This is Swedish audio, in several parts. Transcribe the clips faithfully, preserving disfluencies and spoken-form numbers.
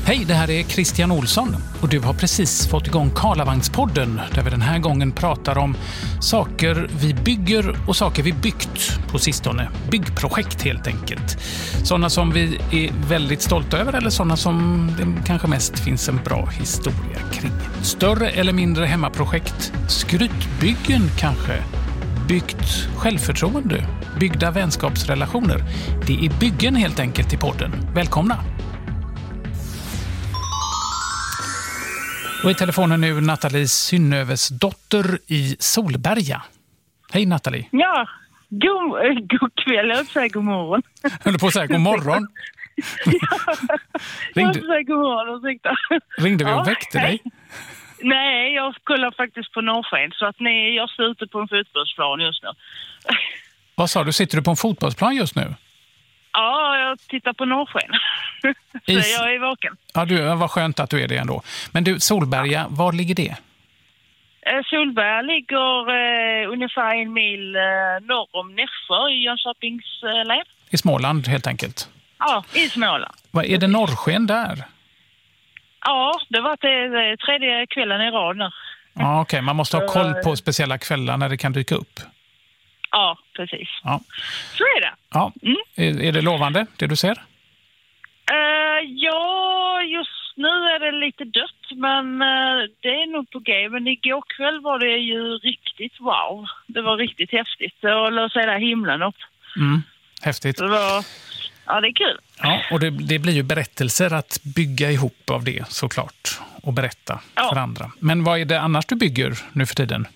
Hej, det här är Christian Olsson och du har precis fått igång Karlavagns-podden där vi den här gången pratar om saker vi bygger och saker vi byggt på sistone. Byggprojekt helt enkelt. Sådana som vi är väldigt stolta över eller sådana som det kanske mest finns en bra historia kring. Större eller mindre hemmaprojekt, skrytbyggen kanske, byggt självförtroende, byggda vänskapsrelationer. Det är byggen helt enkelt i podden. Välkomna! Och i telefonen nu Nathalie Synnöves dotter i Solberga. Hej Nathalie. Ja, god, god kväll. Jag vill säga god morgon. Jag höll på att säga god morgon. Ja, jag vill säga god morgon. Ursäkta. Ringde vi och Ja, väckte hej. dig? Nej, jag kollar faktiskt på norrsken. Så att nej, jag står ute på en fotbollsplan just nu. Vad sa du? Sitter du på en fotbollsplan just nu? Ja, jag tittar på norrsken. Så Is... jag är vaken. Ja, du, vad skönt att du är det ändå. Men du, Solberga, var ligger det? Eh, Solberga ligger eh, ungefär en mil eh, norr om Nässjö i Jönköpings eh, län. I Småland helt enkelt? Ja, i Småland. Vad är det norrsken där? Ja, det var det, det tredje kvällen i rad nu. Ja, okej. Okay. Man måste ha koll på speciella kvällar när det kan dyka upp. Ja, precis. Ja. Så är det. Ja. Mm. Är, är det lovande, det du ser? Uh, ja, just nu är det lite dött, men uh, det är nog på G. Men igår kväll var det ju riktigt wow. Det var riktigt häftigt. Och låt säga där himlen upp. Mm. Häftigt. Det var, ja, det är kul. Ja, och det, det blir ju berättelser att bygga ihop av det såklart. Och berätta ja. för andra. Men vad är det annars du bygger nu för tiden?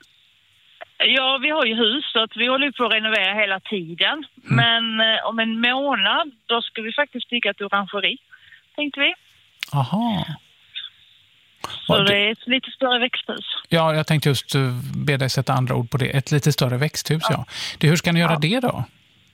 Ja, vi har ju hus så att vi håller på att renovera hela tiden. Mm. Men eh, om en månad då ska vi faktiskt bygga ett orangeri, tänkte vi. Aha. Så ja, det är ett lite större växthus. Ja, jag tänkte just be dig sätta andra ord på det. Ett lite större växthus, ja. ja. Det, hur ska ni göra ja. det då?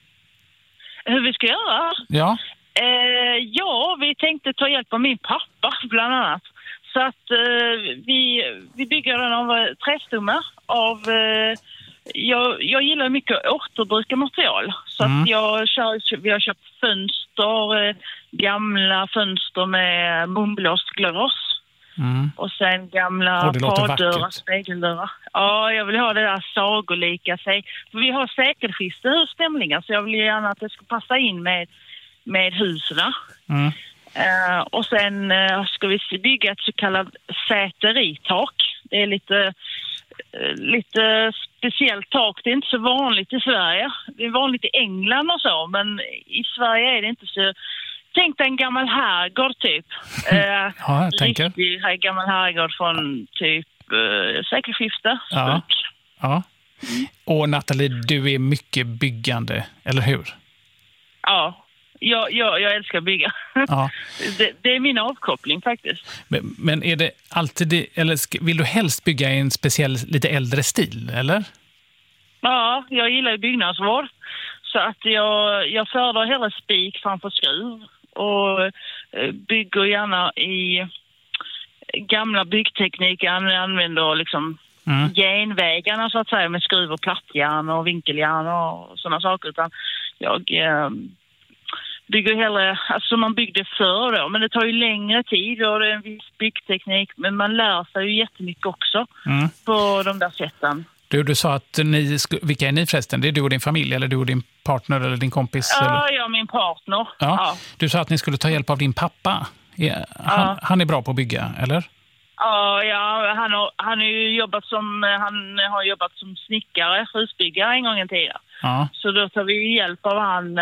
Hur vi ska göra? Ja. Eh, ja, vi tänkte ta hjälp av min pappa bland annat. Så att eh, vi, vi bygger den av trästomme av... Eh, jag, jag gillar mycket att återbruka material. Så mm. att jag kör, vi har köpt fönster, eh, gamla fönster med munblåst glas. Mm. Och sen gamla paddörrar, spegeldörrar. Ja, jag vill ha det där sagolika. För vi har säkerhetsskiftehusstämlingar så jag vill gärna att det ska passa in med, med husen. Mm. Uh, och sen uh, ska vi bygga ett så kallat säteritak. Det är lite, uh, lite speciellt tak. Det är inte så vanligt i Sverige. Det är vanligt i England och så, men i Sverige är det inte så... Tänk dig en gammal herrgård typ. Uh, ja, jag tänker. Riktig gammal herrgård från typ uh, sekelskifte. Ja. ja. Och Nathalie, du är mycket byggande, eller hur? Ja. Jag, jag, jag älskar att bygga. Ja. Det, det är min avkoppling faktiskt. Men, men är det alltid det, eller vill du helst bygga i en speciell, lite äldre stil, eller? Ja, jag gillar byggnadsvård. Så att jag, jag föredrar hellre spik framför skruv. Och bygger gärna i gamla byggtekniker. Jag använder liksom mm. genvägarna så att säga med skruv och plattjärn och vinkeljärn och sådana saker. Utan jag... Eh, bygger hellre, alltså man byggde förr då, men det tar ju längre tid och det är en viss byggteknik, men man lär sig ju jättemycket också mm. på de där sätten. Du, du sa att ni, vilka är ni förresten? Det är du och din familj eller du och din partner eller din kompis? Ja, eller? jag och min partner. Ja. Ja. Du sa att ni skulle ta hjälp av din pappa. Han, ja. han är bra på att bygga, eller? Ja, ja han har, han har ju jobbat som, han har jobbat som snickare, husbyggare en gång i tiden. Ja. Så då tar vi hjälp av han...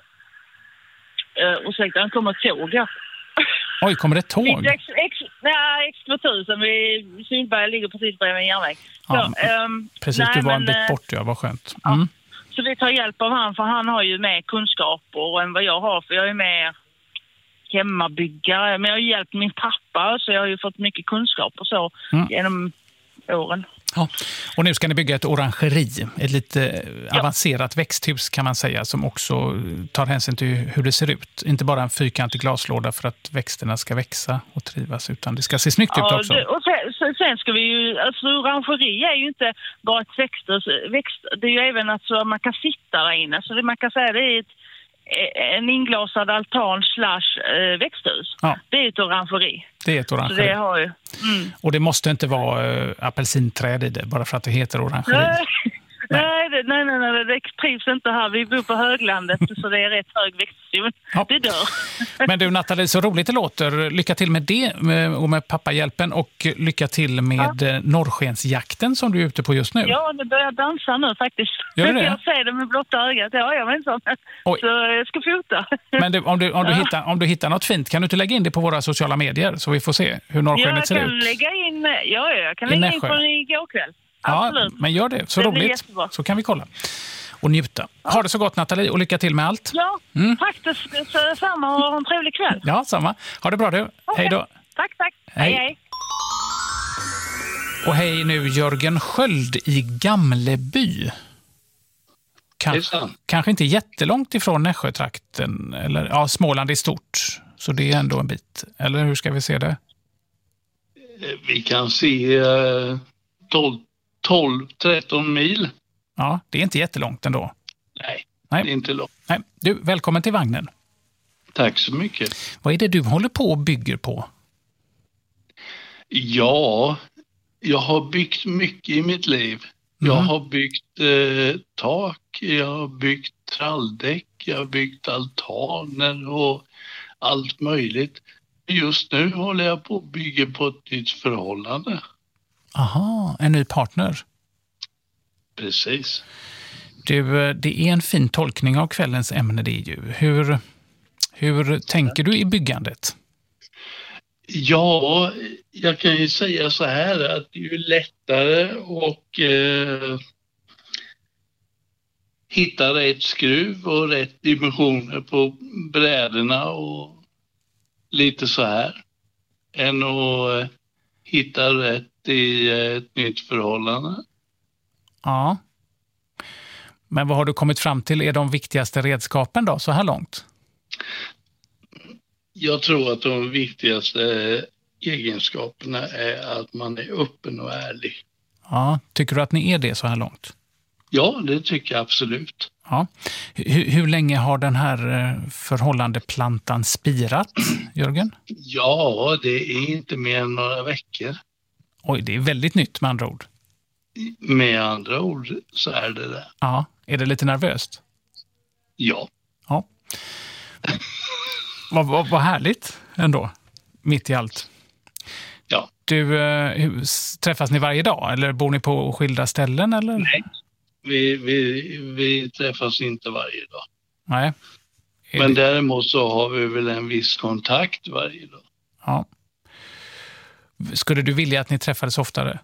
Uh, och sen han kommer ett tåg, ja. Oj, kommer det ett tåg? X, X, nej, X två tusen. Vi, Solberga ligger precis bredvid en järnväg. Ja, så, um, precis, nej, du var en bit bort, ja, vad skönt. Mm. Ja, så vi tar hjälp av han, för han har ju mer kunskaper än vad jag har. För jag är mer hemmabyggare. Men jag har hjälpt min pappa, så jag har ju fått mycket kunskap och så mm. genom åren. Ja. Och nu ska ni bygga ett orangeri, ett lite ja. avancerat växthus kan man säga, som också tar hänsyn till hur det ser ut. Inte bara en fyrkantig glaslåda för att växterna ska växa och trivas, utan det ska se snyggt ja, ut också. Det, och sen, sen ska vi ju, alltså orangeri är ju inte bara ett växthus, växt, det är ju även att så man kan sitta där inne. Så det, man kan säga det är ett, en inglasad altan slash eh, växthus. Ja. Det är ett orangeri. Det är ett orangeri. Så det har ju. Mm. Och det måste inte vara äh, apelsinträd i det, bara för att det heter orangeri. Nej. Nej, det, nej, nej, nej, det trivs inte här. Vi bor på höglandet så det är rätt hög växthus. Ja. Det dör. Men du Nathalie, så roligt det låter. Lycka till med det och med pappahjälpen och lycka till med ja. norrskensjakten som du är ute på just nu. Ja, det börjar dansa nu faktiskt. Gör det? Jag ser det med blotta ögat. Ja, jag vet inte. Så jag ska fota. Men du, om, du, om, du ja. hittar, om du hittar något fint, kan du inte lägga in det på våra sociala medier så vi får se hur norrskenet ser ut? Jag kan lägga in, ja, jag kan lägga in från igår kväll. Absolut. Ja, men gör det. Så det roligt. Så kan vi kolla och njuta. Ha det så gott Nathalie och lycka till med allt. Ja, mm. tack detsamma och ha en trevlig kväll. Ja, samma. Ha det bra du. Okay. Hej då. Tack, tack. Hej, hej. Och hej nu Jörgen Sköld i Gamleby. Kanske, kanske inte jättelångt ifrån Nässjötrakten, eller ja, Småland i stort. Så det är ändå en bit. Eller hur ska vi se det? Vi kan se uh, tolv tretton mil. Ja, det är inte jättelångt ändå. Nej, Nej. det är inte långt. Nej. Du, välkommen till vagnen. Tack så mycket. Vad är det du håller på och bygger på? Ja, jag har byggt mycket i mitt liv. Jag mm. har byggt eh, tak, jag har byggt tralldäck, jag har byggt altaner och allt möjligt. Just nu håller jag på att bygga på ett nytt förhållande. Aha, en ny partner. Precis. Du, det är en fin tolkning av kvällens ämne det är ju. Hur, hur tänker du i byggandet? Ja, jag kan ju säga så här att det är ju lättare och eh, hitta rätt skruv och rätt dimensioner på brädorna och lite så här än att eh, hitta rätt i ett nytt förhållande. Ja. Men vad har du kommit fram till är de viktigaste redskapen då så här långt? Jag tror att de viktigaste egenskaperna är att man är öppen och ärlig. Ja, tycker du att ni är det så här långt? Ja, det tycker jag absolut. Ja. Hur, hur länge har den här förhållandeplantan spirat, Jörgen? Ja, det är inte mer än några veckor. Oj, det är väldigt nytt med andra ord. Med andra ord så är det det. Ja, är det lite nervöst? Ja. Ja. Vad, vad, vad härligt ändå, mitt i allt. Ja. Du, äh, träffas ni varje dag eller bor ni på skilda ställen? Eller? Nej, vi, vi, vi träffas inte varje dag. Nej. Är Men det... däremot så har vi väl en viss kontakt varje dag. Ja. Skulle du vilja att ni träffades oftare?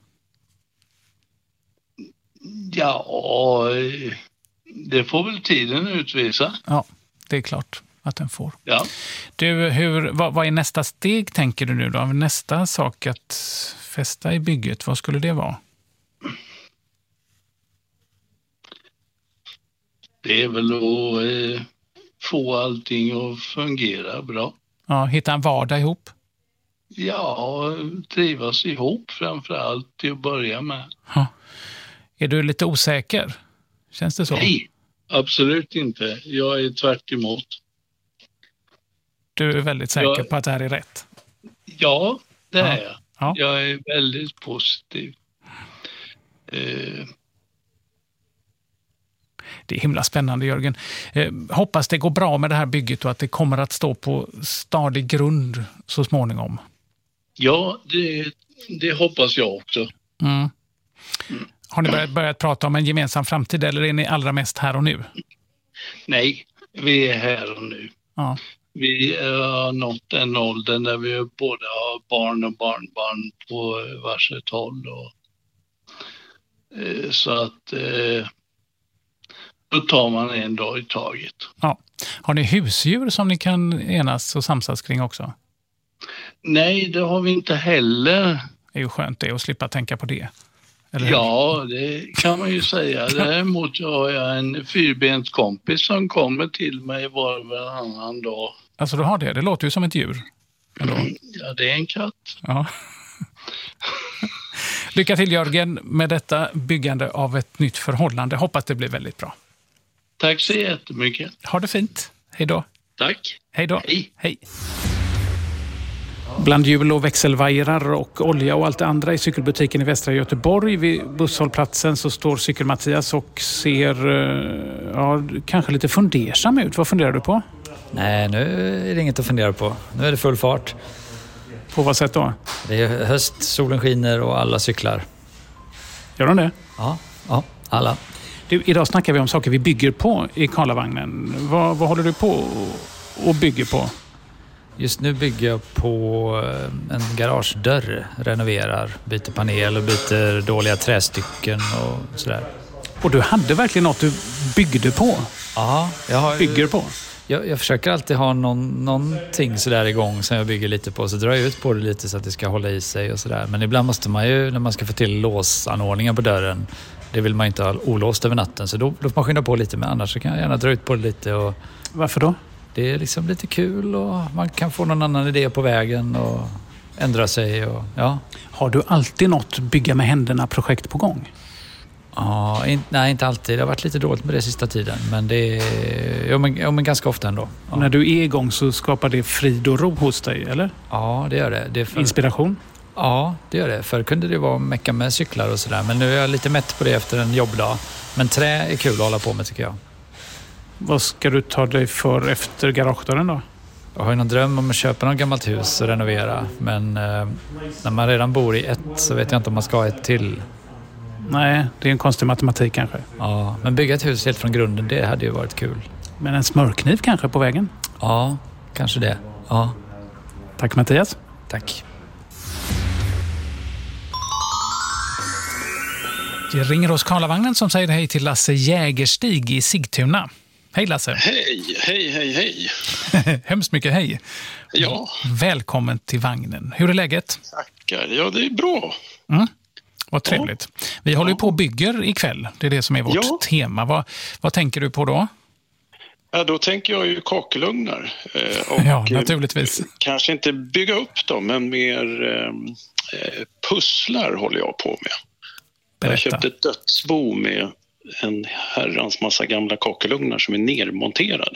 Ja, det får väl tiden utvisa. Ja, det är klart att den får. Ja. Du, hur, vad, vad är nästa steg tänker du nu då? Nästa sak att fästa i bygget, vad skulle det vara? Det är väl att eh, få allting att fungera bra. Ja, hitta en vardag ihop? Ja, trivas ihop framför allt till att börja med. Ja. Är du lite osäker? Känns det så? Nej, absolut inte. Jag är tvärt emot. Du är väldigt säker jag... på att det här är rätt? Ja, det ja. är jag. Ja. Jag är väldigt positiv. Eh... Det är himla spännande, Jörgen. Eh, hoppas det går bra med det här bygget och att det kommer att stå på stadig grund så småningom. Ja, det, det hoppas jag också. Mm. Mm. Har ni börjat, börjat prata om en gemensam framtid eller är ni allra mest här och nu? Nej, vi är här och nu. Ja. Vi har nått den åldern där vi både har barn och barnbarn på varsitt håll. Och, eh, så att eh, då tar man en dag i taget. Ja. Har ni husdjur som ni kan enas och samsas kring också? Nej, det har vi inte heller. Det är ju skönt det att slippa tänka på det. Eller ja, det kan man ju säga. Däremot har jag en fyrbent kompis som kommer till mig var och varannan dag. Alltså du har det? Det låter ju som ett djur. Ändå. Ja, det är en katt. Ja. Lycka till Jörgen med detta byggande av ett nytt förhållande. Hoppas det blir väldigt bra. Tack så jättemycket. Ha det fint. Hej då. Tack. Hej då. Hej. Hej. Bland hjul och växelvajrar och olja och allt det andra i cykelbutiken i Västra Göteborg vid busshållplatsen så står Cykel-Mattias och ser ja, kanske lite fundersam ut. Vad funderar du på? Nej, nu är det inget att fundera på. Nu är det full fart. På vad sätt då? Det är höst, solen skiner och alla cyklar. Gör de det? Ja, ja alla. Du, idag snackar vi om saker vi bygger på i Karlavagnen. Vad, vad håller du på och bygger på? Just nu bygger jag på en garagedörr, renoverar, byter panel och byter dåliga trästycken och sådär. Och du hade verkligen något du byggde på? Ja, jag har, bygger på? Jag, jag försöker alltid ha någon, någonting sådär igång som jag bygger lite på. Så drar jag ut på det lite så att det ska hålla i sig och sådär. Men ibland måste man ju, när man ska få till låsanordningar på dörren, det vill man inte ha olåst över natten. Så då, då får man skynda på lite, men annars så kan jag gärna dra ut på det lite. Och varför då? Det är liksom lite kul och man kan få någon annan idé på vägen och ändra sig. Och, ja. Har du alltid något bygga med händerna-projekt på gång? Ja, in, nej inte alltid. Det har varit lite dåligt med det sista tiden. Men det är ja, men, ja, men ganska ofta ändå. Ja. När du är igång så skapar det frid och ro hos dig, eller? Ja, det gör det. det är för... Inspiration? Ja, det gör det. Förr kunde det vara mecka med cyklar och sådär. Men nu är jag lite mätt på det efter en jobbdag. Men trä är kul att hålla på med, tycker jag. Vad ska du ta dig för efter garagedörren då? Jag har ju någon dröm om att köpa något gammalt hus och renovera. Men eh, när man redan bor i ett så vet jag inte om man ska ha ett till. Nej, det är en konstig matematik kanske. Ja, men bygga ett hus helt från grunden, det hade ju varit kul. Men en smörkniv kanske på vägen? Ja, kanske det. Ja. Tack Mattias. Tack. Det ringer oss Karlavagnen som säger hej till Lasse Jägerstig i Sigtuna. Hej Lasse. Hej, hej, hej, hej. Hemskt mycket hej. Ja. Välkommen till vagnen. Hur är läget? Tackar, ja det är bra. Mm. Vad trevligt. Ja. Vi håller ju på och bygger ikväll. Det är det som är vårt ja. tema. Vad, vad tänker du på då? Ja, då tänker jag ju kakelugnar. Och ja, naturligtvis. Kanske inte bygga upp dem, men mer eh, pusslar håller jag på med. Berätta. Jag köpte ett dödsbo med en herrans massa gamla kakelugnar som är nermonterade.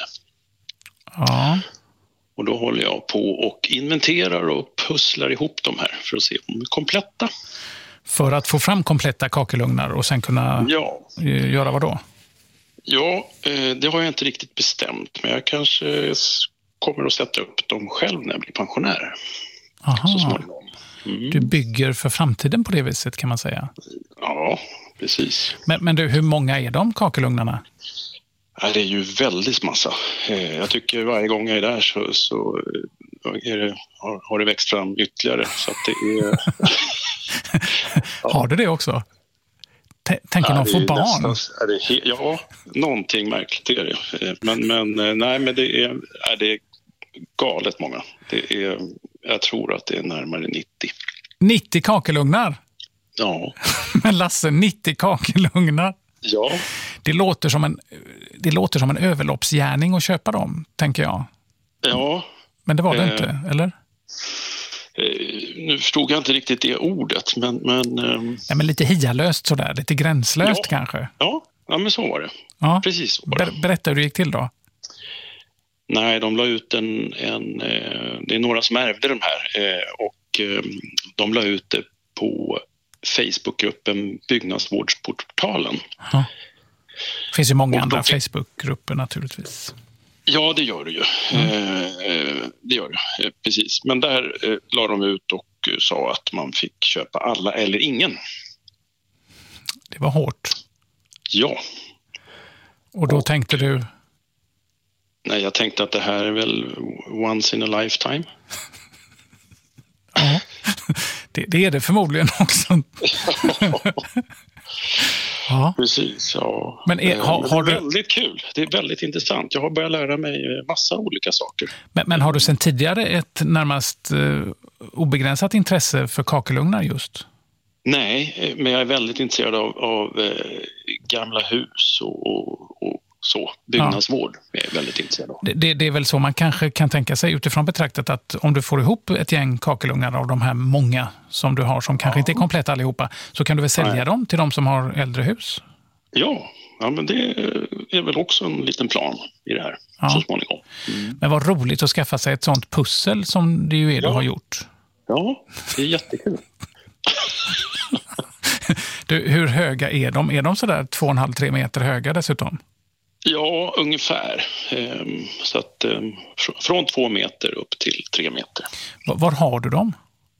Ja. Och då håller jag på och inventerar och pusslar ihop de här för att se om de är kompletta. För att få fram kompletta kakelugnar och sen kunna ja. göra vad då? Ja, det har jag inte riktigt bestämt. Men jag kanske kommer att sätta upp dem själv när jag blir pensionär. Aha. Så småningom. Mm. Du bygger för framtiden på det viset kan man säga. Ja, precis. Men, men du, hur många är de kakelugnarna? Ja, det är ju väldigt massa. Jag tycker varje gång jag är där så, så är det, har, har det växt fram ytterligare. Så att det är... ja. Har du det också? T- tänker ja, någon få barn? Nästan, är det he- ja, någonting märkligt är det. Men, men, nej, men det är, är det galet många. Det är, jag tror att det är närmare nittio. nittio kakelugnar? Ja. Men Lasse, nittio kakelugnar? Ja. Det låter som en, det låter som en överloppsgärning att köpa dem, tänker jag. Ja. Men det var det eh, inte, eller? Eh, nu förstod jag inte riktigt det ordet, men... men eh, ja, men lite hialöst sådär, lite gränslöst ja, kanske. Ja, ja, men så var det. Ja. Precis så var det. Ber- berätta hur det gick till då. Nej, de la ut en... en eh, det är några som ärvde de här eh, och eh, de la ut det på Facebookgruppen Byggnadsvårdsportalen. Ja. Det finns ju många och andra de... Facebookgrupper naturligtvis. Ja, det gör det ju. Mm. Eh, det gör det, eh, precis. Men där eh, la de ut och eh, sa att man fick köpa alla eller ingen. Det var hårt. Ja. Och då och, tänkte du? Nej, jag tänkte att det här är väl once in a lifetime. Ja, det, det är det förmodligen också. Ja. Precis, ja. Men är, har, har det är du... väldigt kul. Det är väldigt intressant. Jag har börjat lära mig massa olika saker. Men, men har du sedan tidigare ett närmast uh, obegränsat intresse för kakelugnar just? Nej, men jag är väldigt intresserad av, av eh, gamla hus och, och, och så. Byggnadsvård ja. är jag väldigt intresserad av. Det, det, det är väl så man kanske kan tänka sig utifrån betraktat att om du får ihop ett gäng kakelugnar av de här många som du har som kanske ja. inte är kompletta allihopa, så kan du väl sälja Nej. dem till de som har äldre hus? Ja, ja, men det är väl också en liten plan i det här ja. så småningom. Mm. Men vad roligt att skaffa sig ett sånt pussel som det ju är ja. du har gjort. Ja, det är jättekul. Du, hur höga är de? Är de sådär två och en halv, tre meter höga dessutom? Ja, ungefär. Så att från två meter upp till tre meter. Var har du dem?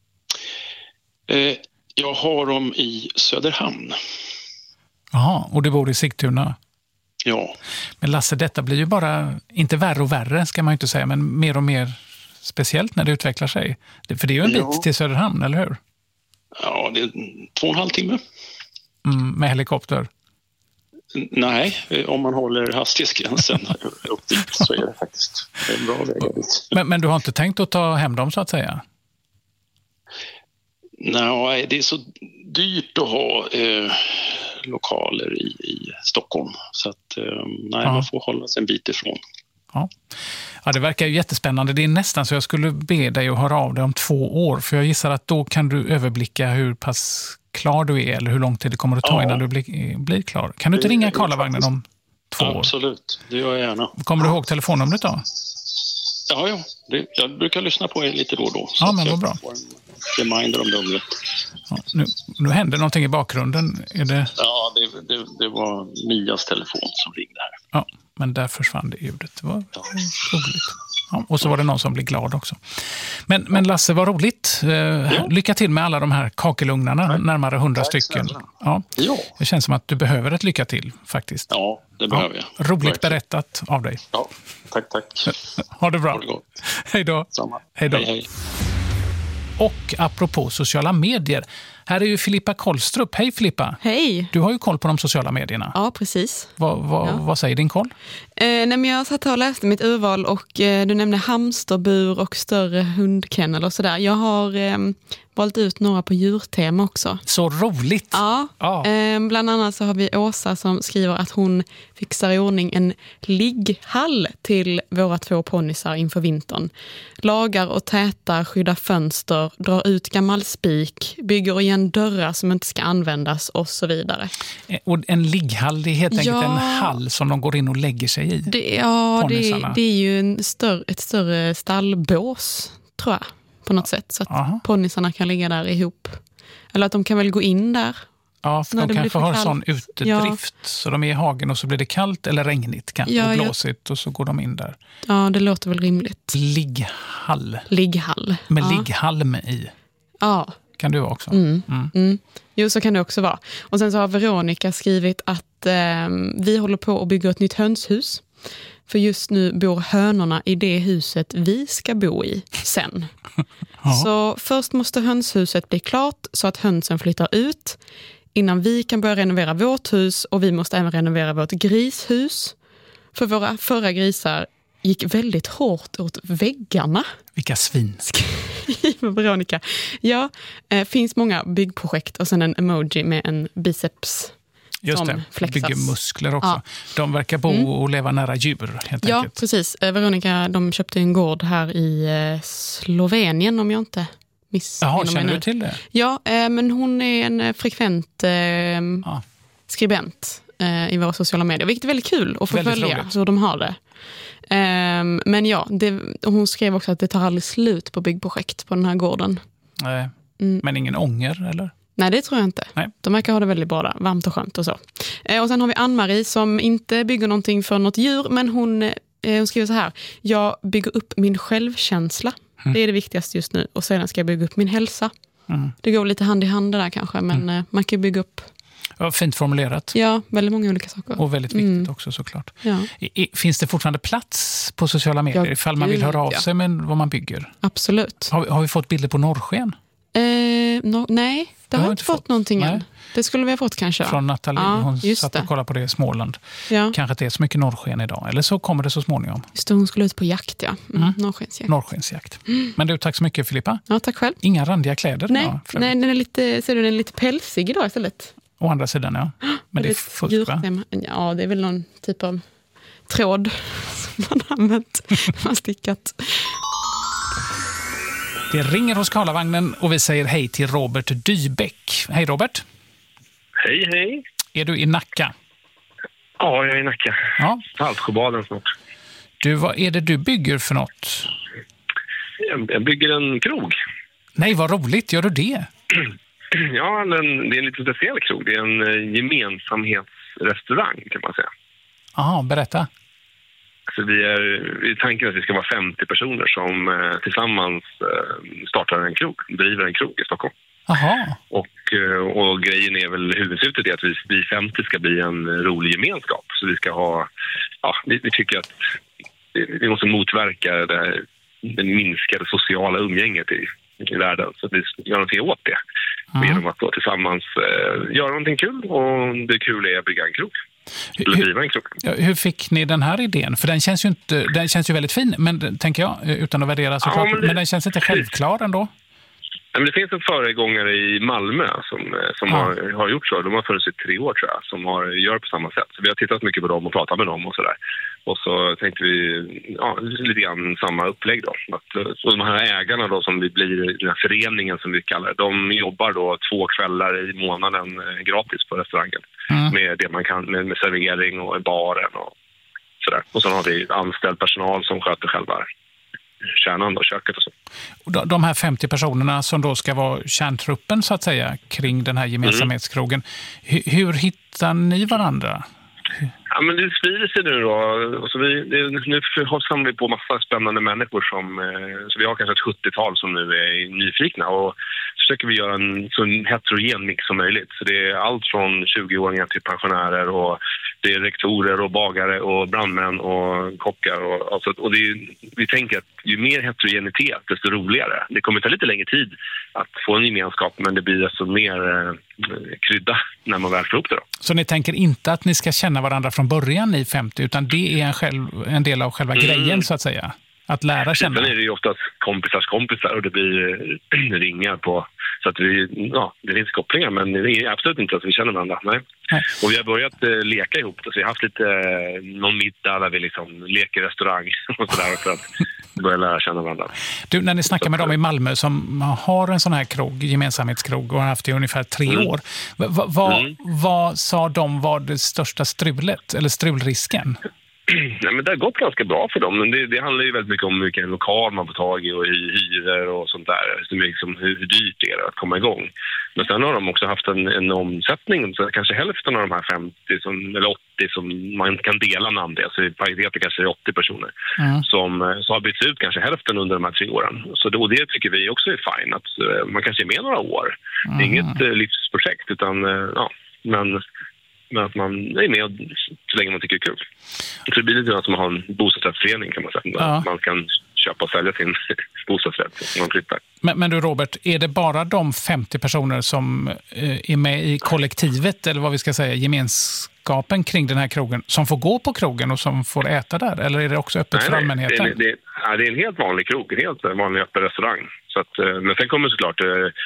Jag har dem i Söderhamn. Jaha, och du bor i Sigtuna? Ja. Men Lasse, detta blir ju bara, inte värre och värre ska man ju inte säga, men mer och mer speciellt när det utvecklar sig. För det är ju en ja. bit till Söderhamn, eller hur? Ja, det är två och en halv timme. Mm, med helikopter? Nej, om man håller hastighetsgränsen upp dit så är det faktiskt en bra väg dit. Men, men du har inte tänkt att ta hem dem så att säga? Nej, det är så dyrt att ha eh, lokaler i, i Stockholm. Så att, eh, nej, ja. man får hålla sig en bit ifrån. Ja. ja, det verkar ju jättespännande. Det är nästan så jag skulle be dig att höra av dig om två år. För jag gissar att då kan du överblicka hur pass klar du är eller hur lång tid det kommer att ta ja. innan du blir, blir klar. Kan du inte det, ringa Karlavagnen om två absolut. år? Absolut, det gör jag gärna. Kommer du ihåg telefonnumret då? Ja, ja. Det, jag brukar lyssna på er lite då och då. Ja, men vad bra. Reminder om numret. Ja, nu, nu händer någonting i bakgrunden. Är det... Ja, det, det, det var Mias telefon som ringde här. Ja, men där försvann det ljudet. Det var ja. roligt. Ja, och så var det någon som blev glad också. Men, men Lasse, vad roligt. Eh, ja. Lycka till med alla de här kakelugnarna, Nej. närmare hundra Tack, stycken. Ja. Ja. Det känns som att du behöver ett lycka till faktiskt. Ja, det behöver jag. Roligt Verkligen. berättat av dig. Ja, tack, tack. Ha det bra. Ha det gott. Hej då. Samma. Hej då. Hej, hej. Och apropå sociala medier, här är ju Filippa Kollstrup. Hej Filippa. Hej. Du har ju koll på de sociala medierna. Ja, precis. Va, va, ja. Vad säger din koll? Eh, nej, men jag satt här och läste mitt urval och eh, du nämnde hamsterbur och större hundkennel och sådär. Jag har eh, valt ut några på djurtema också. Så roligt! Ja, ja. Eh, bland annat så har vi Åsa som skriver att hon fixar i ordning en ligghall till våra två ponnysar inför vintern. Lagar och tätar, skyddar fönster, drar ut gammal spik, bygger igen dörrar som inte ska användas och så vidare. Och en ligghall, det är helt enkelt ja, en hall som de går in och lägger sig i? Det, ja, det, det är ju en större, ett större stallbås, tror jag, på något sätt. Så att ponnysarna kan ligga där ihop. Eller att de kan väl gå in där. Ja, för de kanske har sån utedrift ja. så de är i hagen och så blir det kallt eller regnigt kanske ja, och blåsigt ja. och så går de in där. Ja, det låter väl rimligt. Ligghall. Ligghall. Med ja. ligghalm i. Ja. Kan du också? Mm. Mm. Mm. Jo, så kan det också vara. Och sen så har Veronica skrivit att eh, vi håller på att bygga ett nytt hönshus. För just nu bor hönorna i det huset vi ska bo i sen. ja. Så först måste hönshuset bli klart så att hönsen flyttar ut innan vi kan börja renovera vårt hus, och vi måste även renovera vårt grishus. För våra förra grisar gick väldigt hårt åt väggarna. Vilka svin. Skriver Veronica. Ja, det finns många byggprojekt och sen en emoji med en biceps. Just det, flexas. Bygger muskler också. Ja. De verkar bo mm. och leva nära djur, helt ja, enkelt. Ja, precis. Veronica, de köpte en gård här i Slovenien, om jag inte missminner mig. Jaha, känner du till det? Ja, men hon är en frekvent eh, ja. skribent eh, i våra sociala medier, vilket är väldigt kul att få väldigt följa roligt. Hur de har det. Um, men ja, det, hon skrev också att det tar aldrig slut på byggprojekt på den här gården. Nej, mm. men ingen ånger, eller? Nej, det tror jag inte. Nej. De verkar ha det väldigt bra där, varmt och skönt och så. Eh, och sen har vi Ann-Marie som inte bygger någonting för något djur, men hon, eh, hon skriver så här: jag bygger upp min självkänsla. Mm. Det är det viktigaste just nu. Och sedan ska jag bygga upp min hälsa. Mm. Det går lite hand i hand där kanske, men mm. eh, man kan bygga upp. Ja, fint formulerat. Ja, väldigt många olika saker. Och väldigt viktigt mm. också, såklart. Ja. I, finns det fortfarande plats på sociala medier ja, ifall man vill höra av ja. sig med vad man bygger? Absolut. Har, har vi fått bilder på norrsken? Eh, no, nej, det har jag inte fått, fått någonting än. Det skulle vi ha fått kanske. Från Nathalie, ja, hon satt och kollade på det i Småland. Ja. Kanske att det är så mycket norrsken idag. Eller så kommer det så småningom. Just det, hon skulle ut på jakt, ja. Mm. Mm. Norrskensjakt. Norrskensjakt. Mm. Men du, tack så mycket Filippa. Ja, tack själv. Inga randiga kläder. Nej, idag, nej den är lite, ser du, den är lite pälsig idag istället. Å andra sidan, ja. Men det är fullt, va? Ja, det är väl någon typ av tråd som man har använt när man stickat. Det ringer hos Karlavagnen och vi säger hej till Robert Dybeck. Hej Robert. Hej, hej. Är du i Nacka? Ja, jag är i Nacka. Ja. Saltsjöbaden snart. Du, vad är det du bygger för något? Jag, jag bygger en krog. Nej, vad roligt. Gör du det? Ja, men det är en lite speciell krog. Det är en gemensamhetsrestaurang kan man säga. Jaha, berätta. Så vi är i tanken att vi ska vara femtio personer som eh, tillsammans eh, startar en krog, driver en krog i Stockholm. Aha. Och, eh, och grejen är väl huvudsyftet är att vi, vi femtio ska bli en rolig gemenskap. Så vi ska ha, ja, vi, vi tycker att vi måste motverka det, här, det minskade sociala umgänget i, i världen. Så att vi ska göra någonting åt det. Mm. Genom att då tillsammans eh, göra någonting kul, och det kul är att bygga en krog. Hur, hur fick ni den här idén? För den känns ju inte, den känns ju väldigt fin, men tänker jag, utan att värdera såklart. Ja, men, det, men den känns inte självklar ändå. Men det finns en föregångare i Malmö som, som ja. har, har gjort så. De har funnits i tre år tror jag, som har, gör på samma sätt. Så vi har tittat mycket på dem och pratat med dem och sådär. Och så tänkte vi, ja, lite grann samma upplägg då. Att, så de här ägarna då som vi blir i den här föreningen som vi kallar det, de jobbar då två kvällar i månaden gratis på restaurangen. Mm. Med det man kan, med, med servering och baren och sådär. Och så har vi anställd personal som sköter själva kärnan och köket och så. Och de här femtio personerna som då ska vara kärntruppen så att säga kring den här gemensamhetskrogen. Mm. Hur, hur hittar ni varandra? Ja, men det sprider sig nu då. Så vi, det, nu samlar vi på massa spännande människor som, så vi har kanske ett sjuttiotal som nu är nyfikna, och försöker vi göra en så heterogen mix som möjligt. Så det är allt från tjugo-åringar till pensionärer, och det är rektorer och bagare och brandmän och kockar. Och, alltså, och det är, vi tänker att ju mer heterogenitet desto roligare. Det kommer ta lite längre tid att få en gemenskap, men det blir desto mer eh, krydda när man väl får upp det då. Så ni tänker inte att ni ska känna varandra från början i femtio, utan det är en, själv, en del av själva mm. grejen så att säga? Att lära känna? Sen är det ju oftast kompisars kompisar, och det blir ringar på, så att vi, ja, det finns kopplingar, men det är absolut inte att vi känner varandra. Nej. Nej. Och vi har börjat eh, leka ihop, så vi har haft lite, eh, någon middag där vi liksom leker restaurang och sådär för att börja lära känna varandra. Du, när ni snackar med dem i Malmö som har en sån här krog, gemensamhetskrog, och har haft det i ungefär tre mm. år, va, va, mm. vad sa de var det största strulet, eller strulrisken? Nej, men det har gått ganska bra för dem, men det, det handlar ju väldigt mycket om vilken lokal man får tag i och hyror och sånt där. Så liksom hur, hur dyrt det är att komma igång. Men sen har de också haft en, en omsättning, så kanske hälften av de här femtio som, eller åttio som man kan dela namn det, så i paritet kanske är åttio personer mm. som så har bytts ut kanske hälften under de här tre åren. Så det, och det tycker vi också är fint, att uh, man kanske är med några år. Mm. Det är inget uh, livsprojekt, utan uh, ja, men Men att man är med så länge man tycker det är kul. Så det blir lite som att man har en bostadsrättsförening kan man säga. Ja. Man kan köpa och sälja sin bostadsrätt när man flyttar. Men, men du Robert, är det bara de femtio personer som eh, är med i kollektivet, eller vad vi ska säga, gemenskapen kring den här krogen, som får gå på krogen och som får äta där? Eller är det också öppet nej, för allmänheten? Det är, det, ja, det är en helt vanlig krog, en helt vanlig öppen restaurang. Så att, men sen kommer såklart,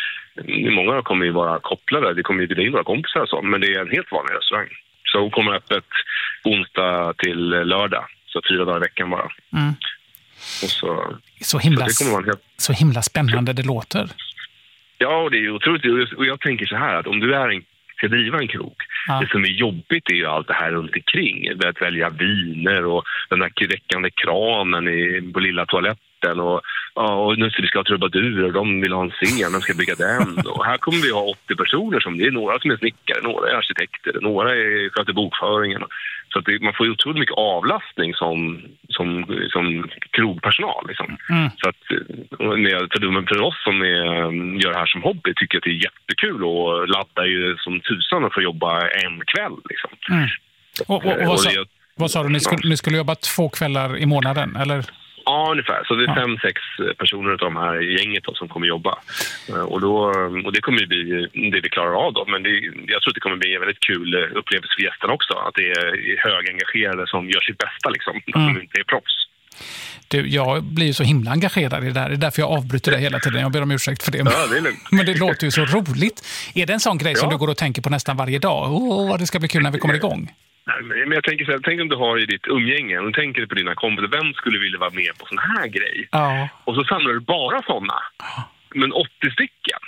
många kommer ju vara kopplade, det kommer ju bli några kompisar och så, men det är en helt vanlig restaurang. Så hon kommer öppet onsdag till lördag, så fyra dagar i veckan bara. Mm. Och så, så, himla, så, det kommer helt... så himla spännande det låter. Ja, och det är ju otroligt. Och jag tänker så här, att om du är en, ska driva en krog, ja. Det som är jobbigt är ju allt det här runt omkring. Att välja viner och den där räckande kranen i, på lilla toaletten. Och, och nu ska vi ska ha trubadurer och de vill ha en scen, de ska bygga den. Och här kommer vi ha åttio personer, som det är några som är snickare, några är arkitekter, några är sköter bokföringen. Så att det, man får ju otroligt mycket avlastning som, som, som krogpersonal. Liksom. Mm. Så att, för, för oss som är, gör det här som hobby tycker att det är jättekul och laddar ju som tusan att få jobba en kväll. Liksom. Mm. Och, och, och vad, sa, vad sa du? Ni skulle, ni skulle jobba två kvällar i månaden, eller? Ja, ungefär. Så det är ja. fem, sex personer av de här gänget då, som kommer jobba. Och, då, och det kommer ju bli det vi klarar av då. Men det, jag tror att det kommer bli en väldigt kul upplevelse för gästerna också. Att det är högengagerade som gör sitt bästa liksom. Mm. Som inte är proffs. Du, jag blir ju så himla engagerad i det här. Det är därför jag avbryter det hela tiden. Jag ber om ursäkt för det. Ja, det är lugnt. Men det låter ju så roligt. Är det en sån grej ja. som du går och tänker på nästan varje dag? Åh, vad det ska bli kul när vi kommer igång. Men jag tänker så här, tänk om du har i ditt umgänge, och tänker på dina kompisar, vem skulle vilja vara med på sån här grej? Ja. Och så samlar du bara såna. Men åttio stycken.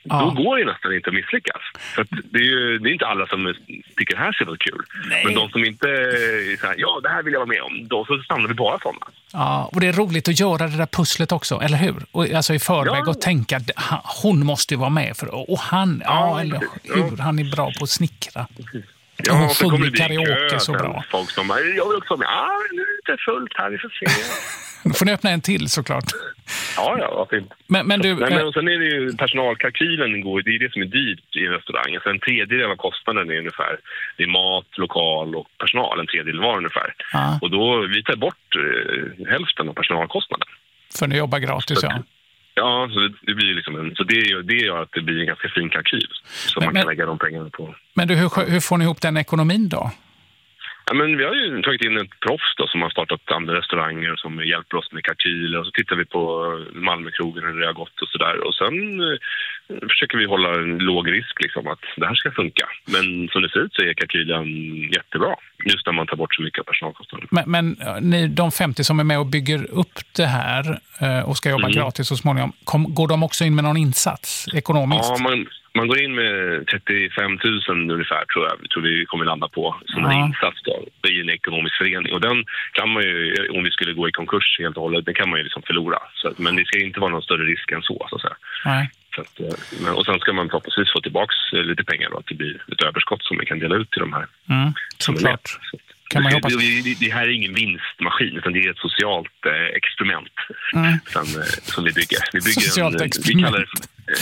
ja. då går det nästan inte att misslyckas. För att det, är ju, det är inte alla som tycker det här ser något kul. Nej. Men de som inte är så här, ja det här vill jag vara med om, då så stannar vi bara sådana. Ja, och det är roligt att göra det där pusslet också, eller hur? Och, alltså i förväg ja. och tänka att hon måste ju vara med, för, och han, ja, ja eller hur, ja. han är bra på att snickra. Ja, hon så kommer det karaoke så bra. Folk som bara, jag vill också med, ja nu är det inte fullt här, vi får se. Då får ni öppna en till såklart. Ja, ja, vad fint. Men, men du... Nej, men och sen är det ju personalkalkylen går, det är det som är dyrt i en restaurang. Alltså en tredjedel av kostnaden är ungefär, det är mat, lokal och personal, en tredjedel var ungefär. Ja. Och då, vi tar bort eh, hälften av personalkostnaden. För ni jobbar gratis, så, ja. Ja, så det blir liksom en, så det, det gör att det blir en ganska fin kalkyl. Så men, man kan lägga de pengarna på. Men du, hur, hur får ni ihop den ekonomin då? Ja, men vi har ju tagit in ett proffs då, som har startat andra restauranger som hjälper oss med kalkyler. Och så tittar vi på Malmökrogen hur det har gått och sådär. Och sen eh, försöker vi hålla en låg risk liksom, att det här ska funka. Men som det ser ut så är kalkylen jättebra. Just när man tar bort så mycket av personalkostnader. Men, men ni, de femtio som är med och bygger upp det här eh, och ska jobba mm. gratis så småningom, kom, går de också in med någon insats ekonomiskt? Ja, man... Man går in med trettiofem tusen ungefär, tror jag. Jag tror vi kommer landa på som en ja. insats då, i en ekonomisk förening. Och den kan man ju, om vi skulle gå i konkurs helt och hållet, den kan man ju liksom förlora. Så att, men det ska inte vara någon större risk än så, så att säga. Nej. Så att, men, och sen ska man förhoppningsvis få tillbaka lite pengar då, att det blir ett överskott som vi kan dela ut till de här. Mm, såklart. Så kan man hoppas. Det, det, det här är ingen vinstmaskin, utan det är ett socialt eh, experiment mm. som, eh, som vi bygger. Vi bygger socialt en, experiment. Vi kallar det,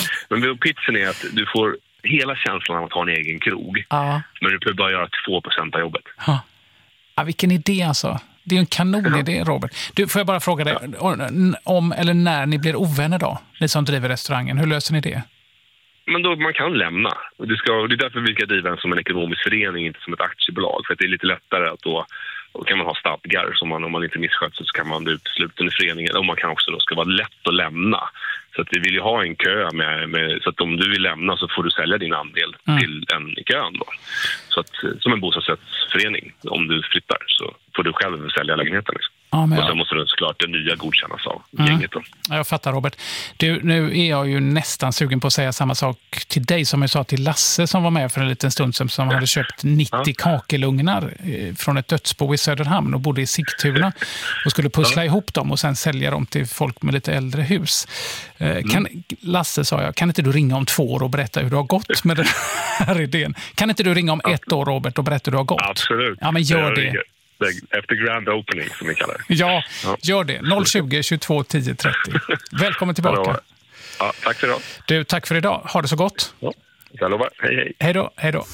men pitchen är att du får hela känslan av att ha en egen krog. Ja. Men du behöver bara göra två procent av jobbet. Ja. Ja, vilken idé alltså. Det är en kanonidé, Robert. Du, får jag bara fråga dig, ja. om eller när ni blir ovänner då? Ni som driver restaurangen, hur löser ni det? Men då man kan lämna. Det, ska, det är därför vi ska driva den som en ekonomisk förening, inte som ett aktiebolag. För att det är lite lättare att då, då kan man ha stadgar. Som man, om man inte missköter så kan man utesluta i föreningen. Och man kan också då ska vara lätt att lämna. Så att vi vill ju ha en kö med, med, så att om du vill lämna så får du sälja din andel mm. till en i kön då. Så att som en bostadsrättsförening, om du flyttar så får du själv sälja lägenheten liksom. Ja, men och sen måste det såklart det nya godkännas av mm. gänget då. Jag fattar, Robert. Du, nu är jag ju nästan sugen på att säga samma sak till dig som jag sa till Lasse som var med för en liten stund sedan, som ja. hade köpt nittio ja. kakelugnar från ett dödsbo i Söderhamn och bodde i Sigtuna och skulle pussla ja. ihop dem och sen sälja dem till folk med lite äldre hus. Mm. Kan, Lasse, sa jag, kan inte du ringa om två år och berätta hur du har gått med den här idén? Kan inte du ringa om ett år, Robert, och berätta hur du har gått? Absolut. Ja, men gör det. Efter grand opening, som vi kallar det. Ja, ja. gör det. noll tjugo, tjugotvå, tio, trettio. Välkommen tillbaka. Ja, tack för idag. Du, tack för idag. Ha det så gott. Ja, jag lovar. Hej, hej. Hej då, hej då.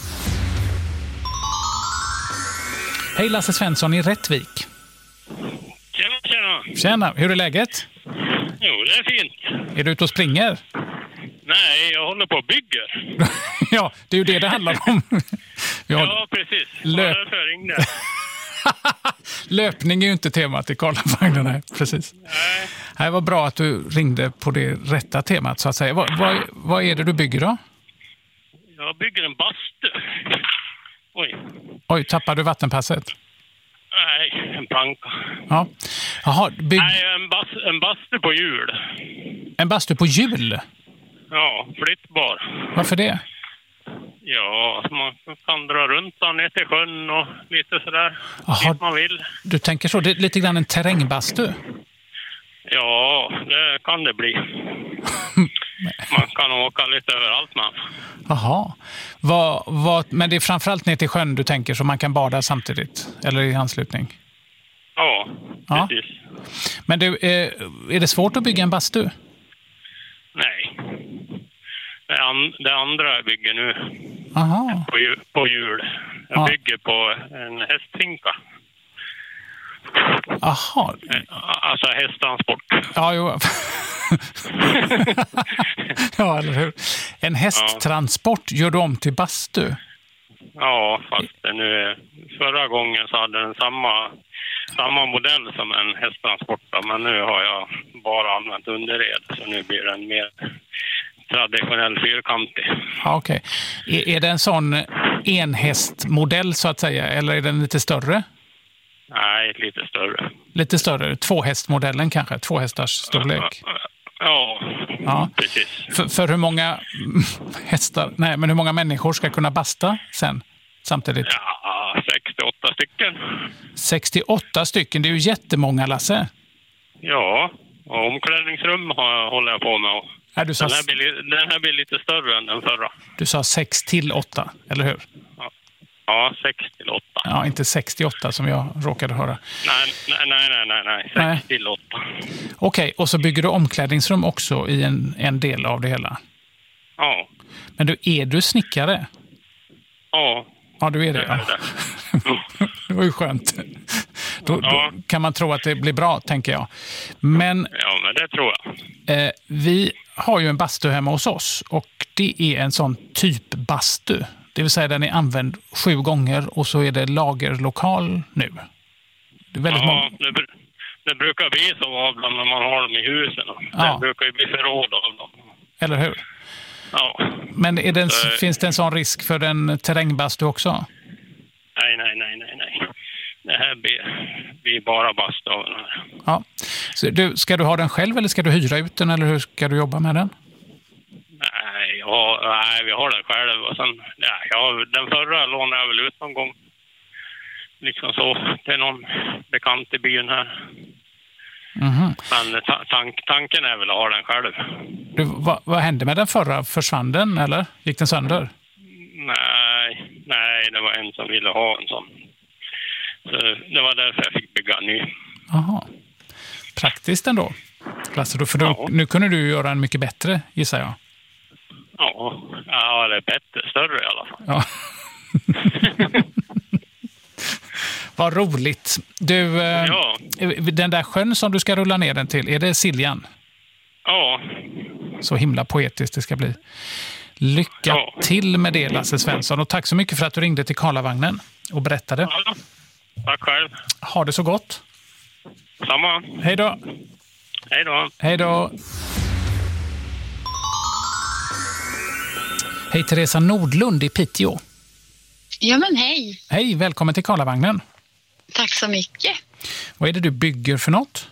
Hej, Lasse Svensson i Rättvik. Tjena, tjena. Tjena, hur är läget? Jo, det är fint. Är du ute och springer? Nej, jag håller på och bygger. Ja, det är ju det det handlar om. Ja, precis. Löp... Ringde. Löpning är ju inte temat i Karlavagnen, nej, precis. Nej. Det var bra att du ringde på det rätta temat, så att säga. Vad, vad, vad är det du bygger då? Jag bygger en bastu. Oj. Oj, tappade du vattenpasset? Nej, en planka. Ja. Jaha, bygg... Nej, en, bas, en bastu på hjul. En bastu på hjul? Ja, flyttbar. Varför det? Ja, man kan dra runt den ner till sjön och lite sådär. Aha, dit man vill. Du tänker så? Det är lite grann en terrängbastu? Ja, det kan det bli. Man kan åka lite överallt med. Jaha. Vad, vad, men det är framförallt ner till sjön du tänker, så man kan bada samtidigt? Eller i anslutning? Ja, ja. precis. Men du, är, är det svårt att bygga en bastu? Nej. Det, an, det andra jag bygger nu. Aha. På, på hjul. Jag ja. bygger på en hästfinka. Aha. Alltså hästtransport. Ja, jo. Ja, eller hur? En hästtransport gör du om till bastu? Ja, fast nu förra gången så hade den samma, samma modell som en hästtransport. Men nu har jag bara använt underred, så nu blir den mer traditionell fyrkantig. Ja, okej. Okay. Är, är det en sån enhästmodell så att säga, eller är den lite större? Nej, lite större. Lite större? Tvåhästmodellen kanske? Tvåhästars storlek? Ja, ja. precis. För, för hur många hästar, nej men hur många människor ska kunna basta sen samtidigt? Ja, sextioåtta stycken. sextioåtta stycken, det är ju jättemånga, Lasse. Ja, och omklädningsrum har, håller jag på med. Ja, du sa, den, här blir, den här blir lite större än den förra. Du sa sex till åtta, eller hur? Ja, ja sex till åtta. Ja, inte sextioåtta som jag råkade höra. Nej, nej, nej, nej, nej. sex nej. till åtta. Okej, och så bygger du omklädningsrum också i en, en del av det hela? Ja. Men du, är du snickare? Ja. Ja, du är det. det, är ja. det. Det var ju skönt. Då, ja. då kan man tro att det blir bra, tänker jag. Men, ja, men det tror jag. Eh, vi har ju en bastu hemma hos oss och det är en sån typ bastu. Det vill säga den är använd sju gånger och så är det lagerlokal nu. Det är väldigt ja, många. det, det brukar bli så avland när man har dem i husen. Ja. Det brukar ju bli förråd av dem. Eller hur? Ja. Men är det en, så, finns det en sån risk för en terrängbastu också? Nej, nej, nej, nej, nej. Det här blir, blir bara bastu av den här. Ja. Så du, ska du ha den själv eller ska du hyra ut den eller hur ska du jobba med den? Nej, ja, nej vi har den själv. Och sen, ja, jag, den förra lånade jag väl ut någon gång. Liksom så. Det är någon bekant i byn här. Mm-hmm. Men tank, tanken är väl att ha den själv. Du, vad, vad hände med den förra? Försvann den eller gick den sönder? Nej, nej, det var en som ville ha en sån. Så det var därför jag fick bygga en ny. Jaha. Praktiskt ändå. Lasse, för då, ja. Nu kunde du göra en mycket bättre, gissar jag. Ja, ja det är bättre. Större i alla fall. Ja. Vad roligt. Du, ja. Den där sjön som du ska rulla ner den till, är det Siljan? Ja. Så himla poetiskt det ska bli. Lycka ja. till med det, Lasse Svensson. Och tack så mycket för att du ringde till Karlavagnen och berättade. Ja. Tack själv. Ha det så gott. Samma. Hej då. Hej då. Hej då. Hej, Teresa Nordlund i Piteå. Ja, men hej. Hej, välkommen till Karlavagnen. Tack så mycket. Vad är det du bygger för något?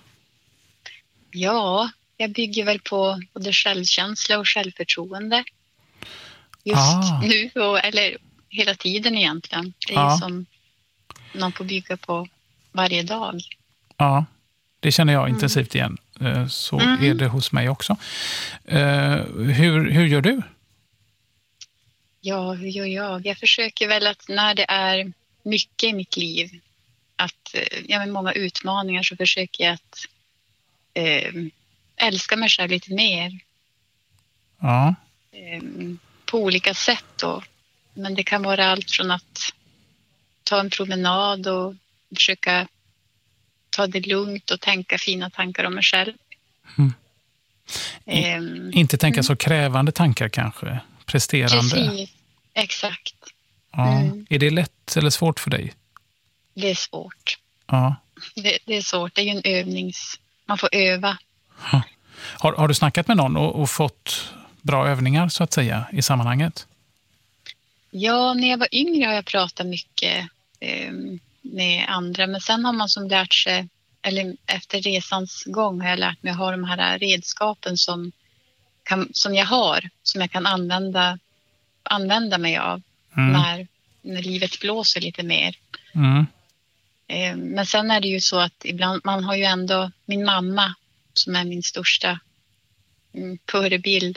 Ja, jag bygger väl på både självkänsla och självförtroende. Just ah. nu, och, eller hela tiden egentligen. Det är ah. som någon får bygga på varje dag. Ja, det känner jag intensivt igen. Så mm. är det hos mig också. Hur, hur gör du? Ja, hur gör jag? Jag försöker väl att när det är mycket i mitt liv, att ja, med många utmaningar, så försöker jag att eh, älska mig själv lite mer. Ja. Eh, på olika sätt då. Men det kan vara allt från att ta en promenad och försöka ta det lugnt och tänka fina tankar om mig själv. Mm. I, um, inte tänka mm. så krävande tankar kanske? Presterande? Precis, exakt. Ja. Mm. Är det lätt eller svårt för dig? Det är svårt. Ja. Det, det är svårt, det är ju en övnings... Man får öva. Ja. Har, har du snackat med någon och, och fått bra övningar så att säga i sammanhanget? Ja, när jag var yngre har jag pratat mycket eh, med andra. Men sen har man som lärt sig, eller efter resans gång har jag lärt mig att ha de här redskapen som, kan, som jag har. Som jag kan använda, använda mig av mm. när, när livet blåser lite mer. Mm. Eh, men sen är det ju så att ibland, man har ju ändå min mamma som är min största mm, förebild.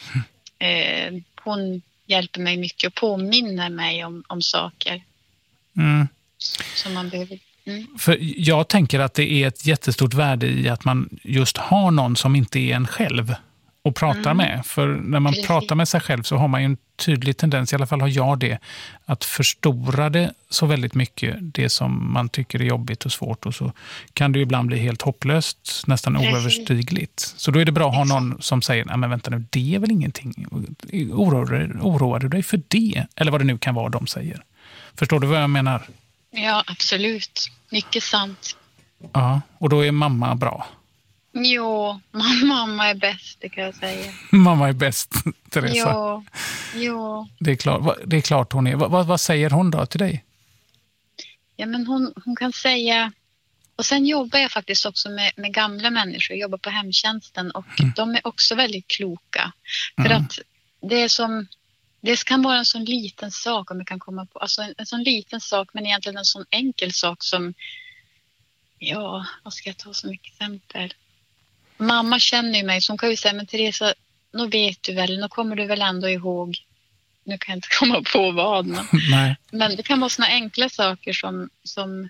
Mm. Eh, hon hjälper mig mycket och påminner mig om, om saker mm. som man behöver. Mm. För jag tänker att det är ett jättestort värde i att man just har någon som inte är en själv och pratar mm. med. För när man Precis. pratar med sig själv så har man ju en tydlig tendens, i alla fall har jag det, att förstora det så väldigt mycket, det som man tycker är jobbigt och svårt, och så kan det ju ibland bli helt hopplöst, nästan Precis. oöverstigligt. Så då är det bra att ha någon som säger, nej men vänta nu, det är väl ingenting. Oroar, oroar du dig för det? Eller vad det nu kan vara de säger. Förstår du vad jag menar? Ja, absolut. Mycket sant. Ja, och då är mamma bra. Jo, mamma är bäst, det kan jag säga. Mamma är bäst, Teresa. Jo, jo. Det är klart, det är klart hon är. Vad, vad säger hon då till dig? Ja, men hon, hon kan säga Och sen jobbar jag faktiskt också med, med gamla människor. Jag jobbar på hemtjänsten och mm. de är också väldigt kloka. För mm. att det är som, det kan vara en sån liten sak om jag kan komma på. Alltså en, en sån liten sak men egentligen en sån enkel sak som, ja, vad ska jag ta som exempel? Mamma känner ju mig så hon kan ju säga, men Teresa, nu vet du väl, nu kommer du väl ändå ihåg. Nu kan jag inte komma på vad. Men, Nej. men det kan vara såna enkla saker som... som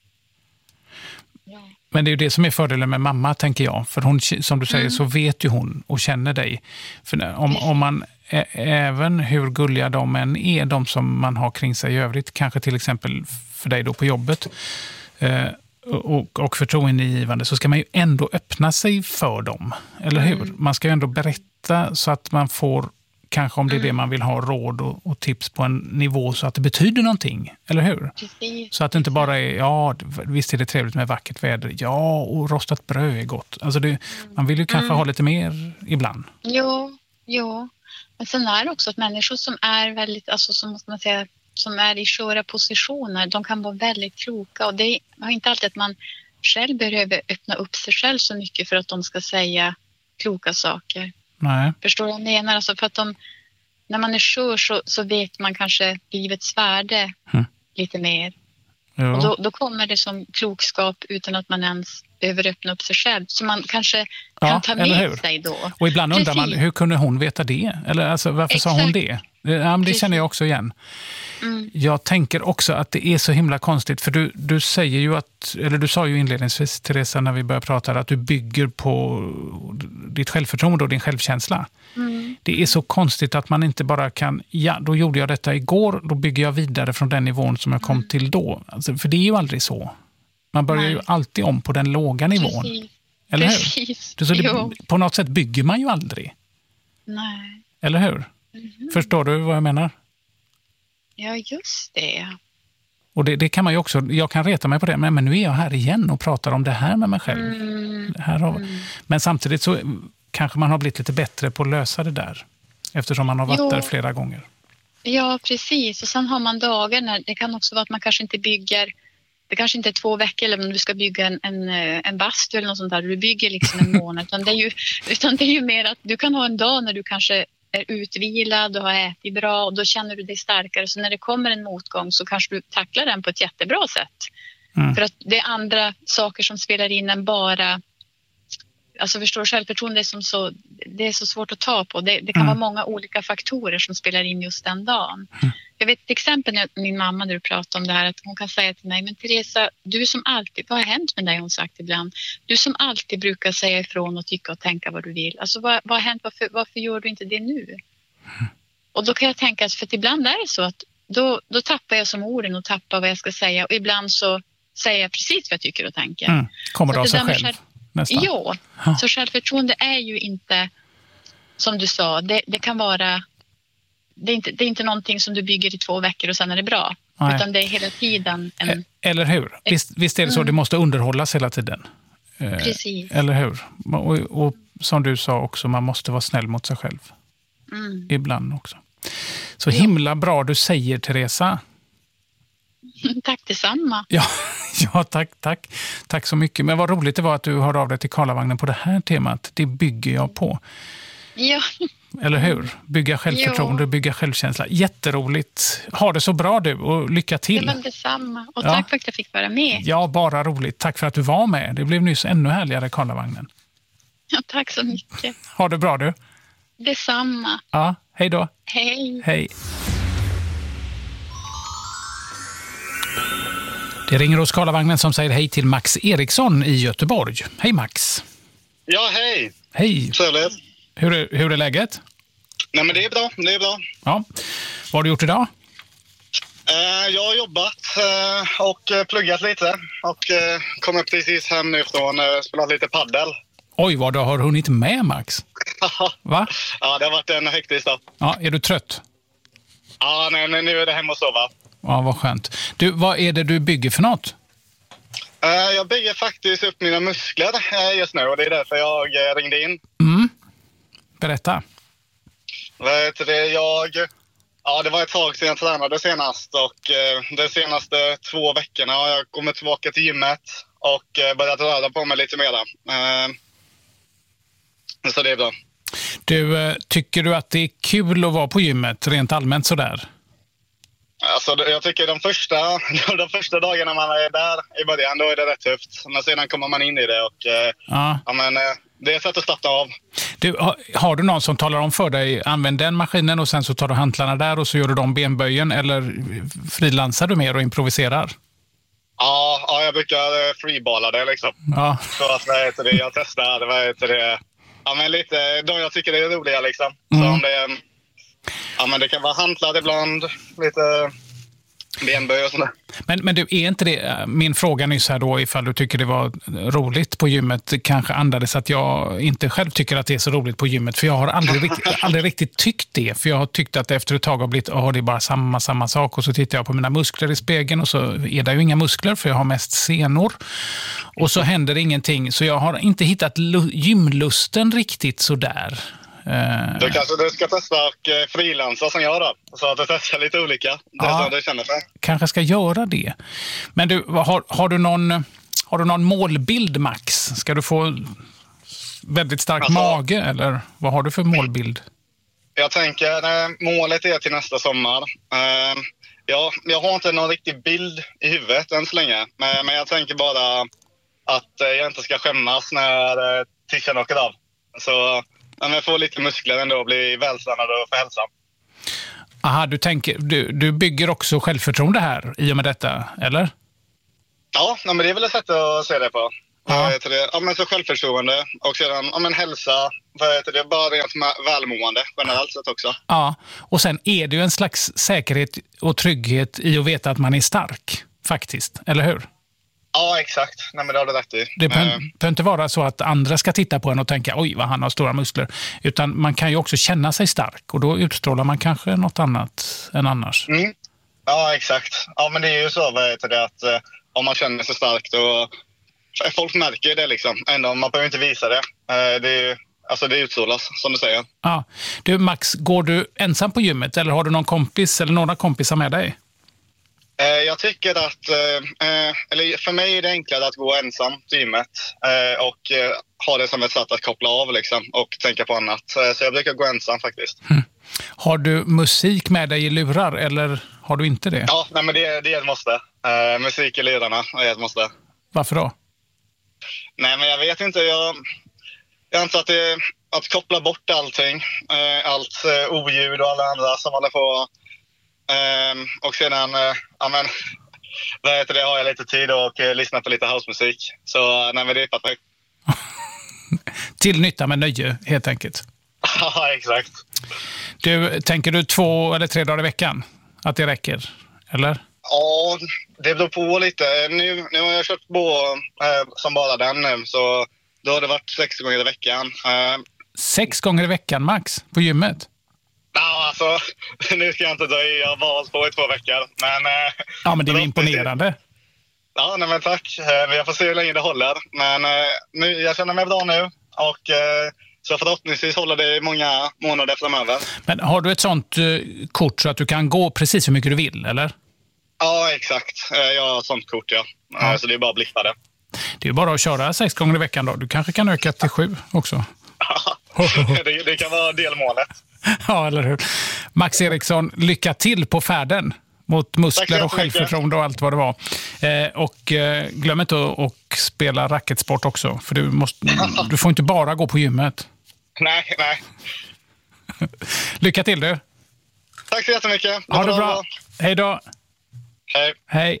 ja. Men det är ju det som är fördelen med mamma, tänker jag. För hon, som du säger, mm. så vet ju hon och känner dig. För om, om man, ä, även hur gulliga de än är, de som man har kring sig i övrigt, kanske till exempel för dig då på jobbet, eh, och, och förtroendegivande, så ska man ju ändå öppna sig för dem. Eller hur? Mm. Man ska ju ändå berätta så att man får, kanske om det är det man vill ha, råd och, och tips på en nivå så att det betyder någonting, eller hur? Precis. Så att det inte bara är, ja, visst är det trevligt med vackert väder, ja, och rostat bröd är gott. Alltså det, man vill ju kanske mm. ha lite mer ibland. Jo, jo. Men sen är det också att människor som är väldigt, alltså som måste man säga, som är i sköra positioner, de kan vara väldigt kloka. Och det är inte alltid att man själv behöver öppna upp sig själv så mycket för att de ska säga kloka saker. Nej. Förstår du vad jag menar? Alltså för att de, när man är skör så, så vet man kanske livets värde mm. lite mer. Jo. Och då, då kommer det som klokskap utan att man ens behöver öppna upp sig själv. Så man kanske kan ja, ta med sig då. Och ibland Precis. undrar man, hur kunde hon veta det? Eller alltså, varför Exakt. sa hon det? Ja, men det Precis. känner jag också igen. Mm. Jag tänker också att det är så himla konstigt. För du, du säger ju att, eller du sa ju inledningsvis, Teresa, när vi började prata, att du bygger på ditt självförtroende och din självkänsla. Mm. Det är så konstigt att man inte bara kan, ja, då gjorde jag detta igår, då bygger jag vidare från den nivån som jag kom mm. till då. Alltså, för det är ju aldrig så. Man börjar Nej. ju alltid om på den låga nivån. Precis. Eller Precis. hur? Så det, på något sätt bygger man ju aldrig. Nej. Eller hur? Mm-hmm. Förstår du vad jag menar? Ja, just det. Och det, det kan man ju också, jag kan reta mig på det, men, men nu är jag här igen och pratar om det här med mig själv. Mm. Här har, mm. Men samtidigt så kanske man har blivit lite bättre på att lösa det där. Eftersom man har varit jo. där flera gånger. Ja, precis. Och sen har man dagar när det kan också vara att man kanske inte bygger, det kanske inte är två veckor eller om du ska bygga en, en, en bastu eller något sånt där. Du bygger liksom en månad. utan, det är ju, utan det är ju mer att du kan ha en dag när du kanske är utvilad och har ätit bra och då känner du dig starkare. Så när det kommer en motgång så kanske du tacklar den på ett jättebra sätt. Mm. För att det är andra saker som spelar in än bara, alltså förstår, självförtroende är som så, det är så svårt att ta på. Det, det kan mm. vara många olika faktorer som spelar in just den dagen. Mm. Jag vet till exempel när min mamma, när du pratar om det här, att hon kan säga till mig, men Teresa, du som alltid, vad har hänt med dig, hon sagt ibland, du som alltid brukar säga ifrån och tycka och tänka vad du vill. Alltså vad, vad har hänt, varför, varför gör du inte det nu? Mm. Och då kan jag tänka, för att ibland är det så att då, då tappar jag som orden och tappar vad jag ska säga och ibland så säger jag precis vad jag tycker och tänker. Mm. Kommer det av sig själv? Själv, nästan. Ja, ha. Så självförtroende är ju inte, som du sa, det, det kan vara, det är, inte, det är inte någonting som du bygger i två veckor och sen är det bra. Nej. Utan det är hela tiden en... Eller hur? Visst, visst är det så, mm. det måste underhållas hela tiden. Precis. Eller hur? Och, och som du sa också, man måste vara snäll mot sig själv. Mm. Ibland också. Så ja. Himla bra du säger, Teresa. Tack detsamma. Ja, ja, tack, tack. Tack så mycket. Men vad roligt det var att du hörde av dig till Karlavagnen på det här temat. Det bygger jag på. Ja. Eller hur? Bygga självförtroende, ja. Bygga självkänsla. Jätteroligt. Ha det så bra du och lycka till. Det var detsamma. Och tack ja. för att jag fick vara med. Ja, bara roligt. Tack för att du var med. Det blev nyss ännu härligare, Karlavagnen. Ja, tack så mycket. Ha det bra du. Detsamma. Ja, hej då. Hej. Hej. Det ringer hos Karlavagnen som säger hej till Max Eriksson i Göteborg. Hej Max. Ja, hej. Hej. Trevligt. Hur är, hur är läget? Nej, men det är bra. Det är bra. Ja. Vad har du gjort idag? Uh, jag har jobbat uh, och pluggat lite. Och uh, kom upp precis hem nu från uh, spelat lite paddel. Oj, vad du har hunnit med, Max. Va? Ja, det har varit en hektisk dag. Ja, är du trött? Ja, nej, nej, nu är det hem och sova. Ja, vad skönt. Du, vad är det du bygger för något? Uh, jag bygger faktiskt upp mina muskler uh, just nu och det är därför jag uh, ringde in. Mm. Berätta. Vet du, jag, ja, det var ett tag sedan jag tränade senast och uh, de senaste två veckorna har jag kommit tillbaka till gymmet och eh, börjat röra på mig lite mer. Eh, så det är bra. Du, tycker du att det är kul att vara på gymmet rent allmänt sådär? Alltså, jag tycker de första, de första dagarna man är där i början, då är det rätt tufft. Men sedan kommer man in i det och ja. Ja, men, det är ett sätt att starta av. Du, har, har du någon som talar om för dig, använd den maskinen och sen så tar du hantlarna där och så gör du de benböjen, eller frilansar du mer och improviserar? Ja, ja jag brukar freeballa det liksom. Ja. Så att, vad heter det, jag testar, vad heter det, ja men lite, de jag tycker det är roliga liksom. Mm. Så om det är, ja men det kan vara hantlar ibland, lite benböj och sådär. Men, men du, är inte det, min fråga nyss här då, ifall du tycker det var roligt på gymmet, kanske andades att jag inte själv tycker att det är så roligt på gymmet, för jag har aldrig, riktigt, aldrig riktigt tyckt det, för jag har tyckt att efter ett tag har blivit, åh det är bara samma, samma sak, och så tittar jag på mina muskler i spegeln och så är det ju inga muskler, för jag har mest senor, och så händer ingenting, så jag har inte hittat gymlusten riktigt så där. Du kanske du ska testa och frilansa som jag då, så att du testar lite olika. Det ja, är så du känner för. Kanske ska göra det. Men du, har, har, du någon, har du någon målbild, Max? Ska du få väldigt stark alltså, mage, eller vad har du för målbild? Jag tänker, målet är till nästa sommar. Jag, jag har inte någon riktig bild i huvudet än så länge, men jag tänker bara att jag inte ska skämmas när tishan åker av. Så men jag får lite muskler ändå och blir vältränad och för hälsa. Aha, du, tänker, du, du bygger också självförtroende här i och med detta, eller? Ja, men det är väl ett sätt att se det på. Ja. Det? Ja, men så självförtroende och sedan ja, men hälsa, för det bara rent välmående generellt sett också. Ja, och sen är det ju en slags säkerhet och trygghet i att veta att man är stark, faktiskt, eller hur? Ja, exakt. Nej, men det har du rätt i. Det behöver uh, inte vara så att andra ska titta på en och tänka oj vad han har stora muskler. Utan man kan ju också känna sig stark och då utstrålar man kanske något annat än annars. Mm. Ja, exakt. Ja, men det är ju så vet det, att uh, om man känner sig stark då folk märker det liksom. Ändå man behöver inte visa det. Uh, det är alltså det utstrålas som du säger. Ja. Du Max, går du ensam på gymmet eller har du någon kompis eller några kompisar med dig? Jag tycker att, eller för mig är det enklare att gå ensam till gymmet och ha det som ett sätt att koppla av liksom, och tänka på annat. Så jag brukar gå ensam faktiskt. Mm. Har du musik med dig i lurar eller har du inte det? Ja, nej, men det, det är ett måste. Musik i lurarna är ett måste. Varför då? Nej, men jag vet inte. Jag, jag antar att det att koppla bort allting. Allt oljud och alla andra som håller på. Um, och sedan, uh, ja men, vad heter det, har jag lite tid och uh, lyssna på lite housemusik. Så uh, nej men det är perfekt. Till nytta med nöje, helt enkelt. Ja, exakt. Du, tänker du två eller tre dagar i veckan? Att det räcker, eller? Ja, det beror på lite. Nu, nu har jag kört på uh, som bara den nu, så då har det varit sex gånger i veckan. Uh, sex gånger i veckan, Max, på gymmet? Ja, alltså, nu ska jag inte dra i, jag har bara hållit på i två veckor. Men, eh, ja, men det är imponerande. Ja, nej, men tack. Eh, jag får se hur länge det håller. Men eh, nu, jag känner mig bra nu. Och eh, så förhoppningsvis håller det i många månader framöver. Men har du ett sånt eh, kort så att du kan gå precis hur mycket du vill, eller? Ja, exakt. Eh, jag har ett sånt kort, ja. ja. Eh, så det är bara att blippa det. Det är bara att köra sex gånger i veckan då. Du kanske kan öka till sju också. det, det kan vara delmålet. Ja, eller hur? Max Eriksson, lycka till på färden mot muskler och självförtroende och allt vad det var. Eh, och eh, glöm inte att och spela racketsport också, för du, måste, du får inte bara gå på gymmet. Nej, nej. Lycka till du. Tack så jättemycket. Ha det bra. bra. Hej då. Hej. Hej.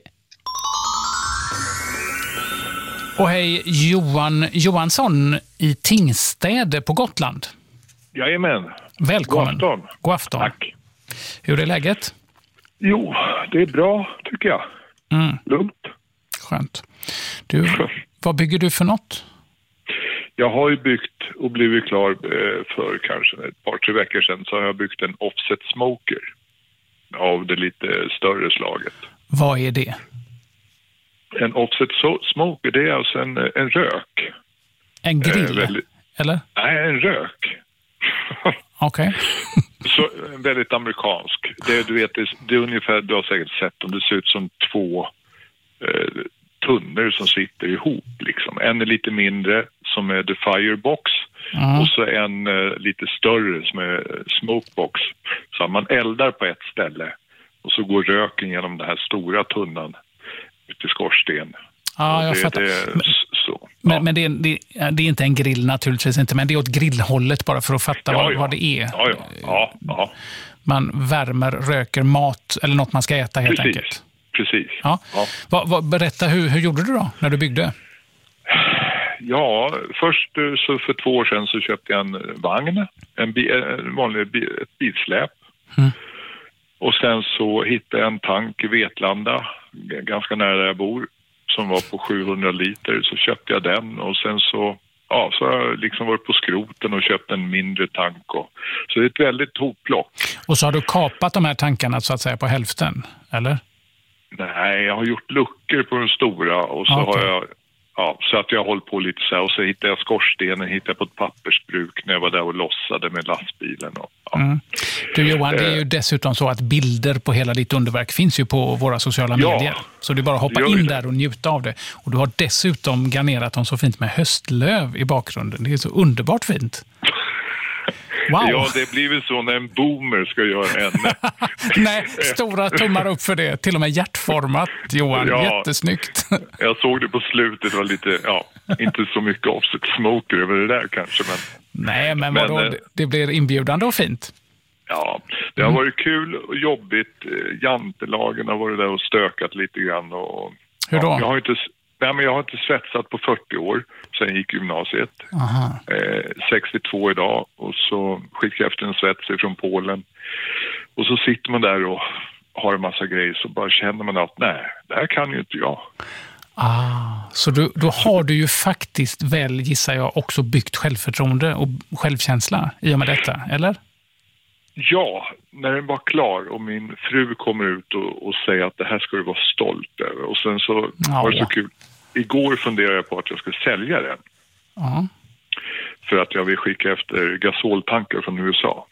Och hej Johan Johansson i Tingstäde på Gotland. Jajamän. Välkommen. God afton. God afton. Tack. Hur är läget? Jo, det är bra tycker jag. Mm. Lugnt. Skönt. Du, vad bygger du för något? Jag har ju byggt och blivit klar för kanske ett par, tre veckor sedan, så har jag byggt en offset smoker av det lite större slaget. Vad är det? En offset smoker, det är alltså en, en rök. En grill? Eh, väldigt, eller? Nej, en rök. Okej. Okay. Så väldigt amerikansk. Det, du vet, det, det är ungefär, du har säkert sett om det ser ut som två, eh, tunnor som sitter ihop liksom. En är lite mindre som är the firebox mm. och så en uh, lite större som är smokebox. Så man eldar på ett ställe och så går röken genom den här stora tunnan ut i skorsten. Ja, jag det, fattar. det, men så, men, ja. men det, är, det, det är inte en grill naturligtvis inte, men det är åt grillhållet bara för att fatta ja, vad, ja. vad det är. Ja, ja. Ja, ja. Man värmer, röker mat eller något man ska äta helt Precis. enkelt. Precis. Ja. Ja. Va, va, berätta, hur, hur gjorde du då när du byggde? Ja, först så för två år sedan så köpte jag en vagn, en, bi, en vanlig bi, ett bilsläp. Mm. Och sen så hittade jag en tank i Vetlanda, ganska nära där jag bor, som var på sjuhundra liter. Så köpte jag den och sen så, ja, så har jag liksom varit på skroten och köpt en mindre tank. Och, så det är ett väldigt hopplock. Och så har du kapat de här tankarna så att säga på hälften, eller? Nej, jag har gjort luckor på den stora och så okay. har jag, ja, så att jag har hållit på lite så här. Och så hittade jag skorstenen, hittade jag på ett pappersbruk när jag var där och lossade med lastbilen. Och, ja. mm. Du Johan, det är ju dessutom så att bilder på hela ditt underverk finns ju på våra sociala ja, medier. Så du bara hoppa in där och njuta av det. Och du har dessutom garnerat dem så fint med höstlöv i bakgrunden. Det är så underbart fint. Wow. Ja, det blir väl så när en boomer ska göra en. Nej, stora tummar upp för det. Till och med hjärtformat, Johan. Ja, jättesnyggt. Jag såg det på slutet. Det var lite, ja, inte så mycket offset smoker över det där kanske. Men, Nej, men, men vadå? Det blir inbjudande och fint. Ja, det har mm. varit kul och jobbigt. Jantelagen har varit där och stökat lite grann. Och, Hur då? Ja, jag har inte... Nej, men jag har inte svetsat på fyrtio år sen jag gick gymnasiet. Eh, sextiotvå idag och så skickade jag efter en svetsare från Polen. Och så sitter man där och har en massa grejer så bara känner man att nej, det här kan ju inte jag. Ah, så du, då har du ju faktiskt väl, gissar jag, också byggt självförtroende och självkänsla i och med detta, eller? Ja, när den var klar och min fru kommer ut och, och säger att det här ska du vara stolt över. Och sen så ja. var det så kul. Igår funderade jag på att jag skulle sälja den. Ja. För att jag vill skicka efter gasoltankar från U S A.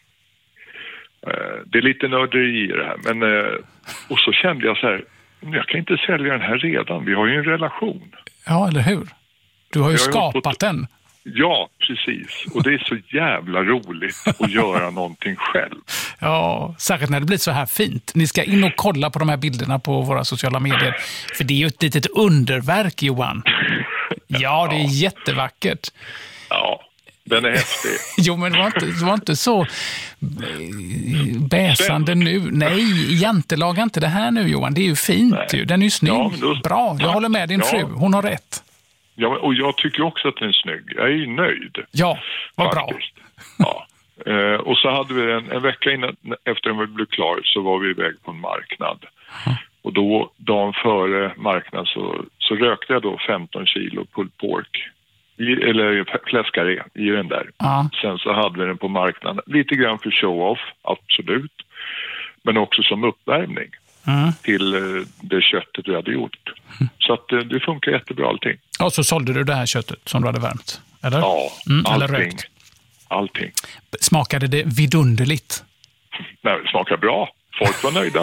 Det är lite nörderi i det här. Men, och så kände jag så här, jag kan inte sälja den här redan. Vi har ju en relation. Ja, eller hur? Du har ju skapat fått... den. Ja, precis. Och det är så jävla roligt att göra någonting själv. Ja, särskilt när det blir så här fint. Ni ska in och kolla på de här bilderna på våra sociala medier. För det är ju ett litet underverk, Johan. Ja, det är ja. jättevackert. Ja, den är häftig. Jo, men det var inte, det var inte så bäsande nu. Nej, jantelaga inte det här nu, Johan. Det är ju fint. Ju. Den är ju snygg. Ja, då... Bra, jag håller med din ja. fru. Hon har rätt. Ja, och jag tycker också att den är snygg. Jag är ju nöjd. Ja, vad bra. Ja. Eh, och så hade vi en, en vecka innan, efter den blev klar så var vi iväg på en marknad. Mm. Och då, dagen före marknaden så, så rökte jag då femton kilo pulled pork. I, eller fläskare i den där. Mm. Sen så hade vi den på marknaden. Lite grann för show-off, absolut. Men också som uppvärmning. Mm. Till uh, det köttet du hade gjort. Mm. Så att uh, det funkar jättebra allting. Och så sålde du det här köttet som du hade värmt, eller? Ja, mm, allting. Eller rökt. Allting. Smakade det vidunderligt? Nej, det smakar bra. Folk var nöjda.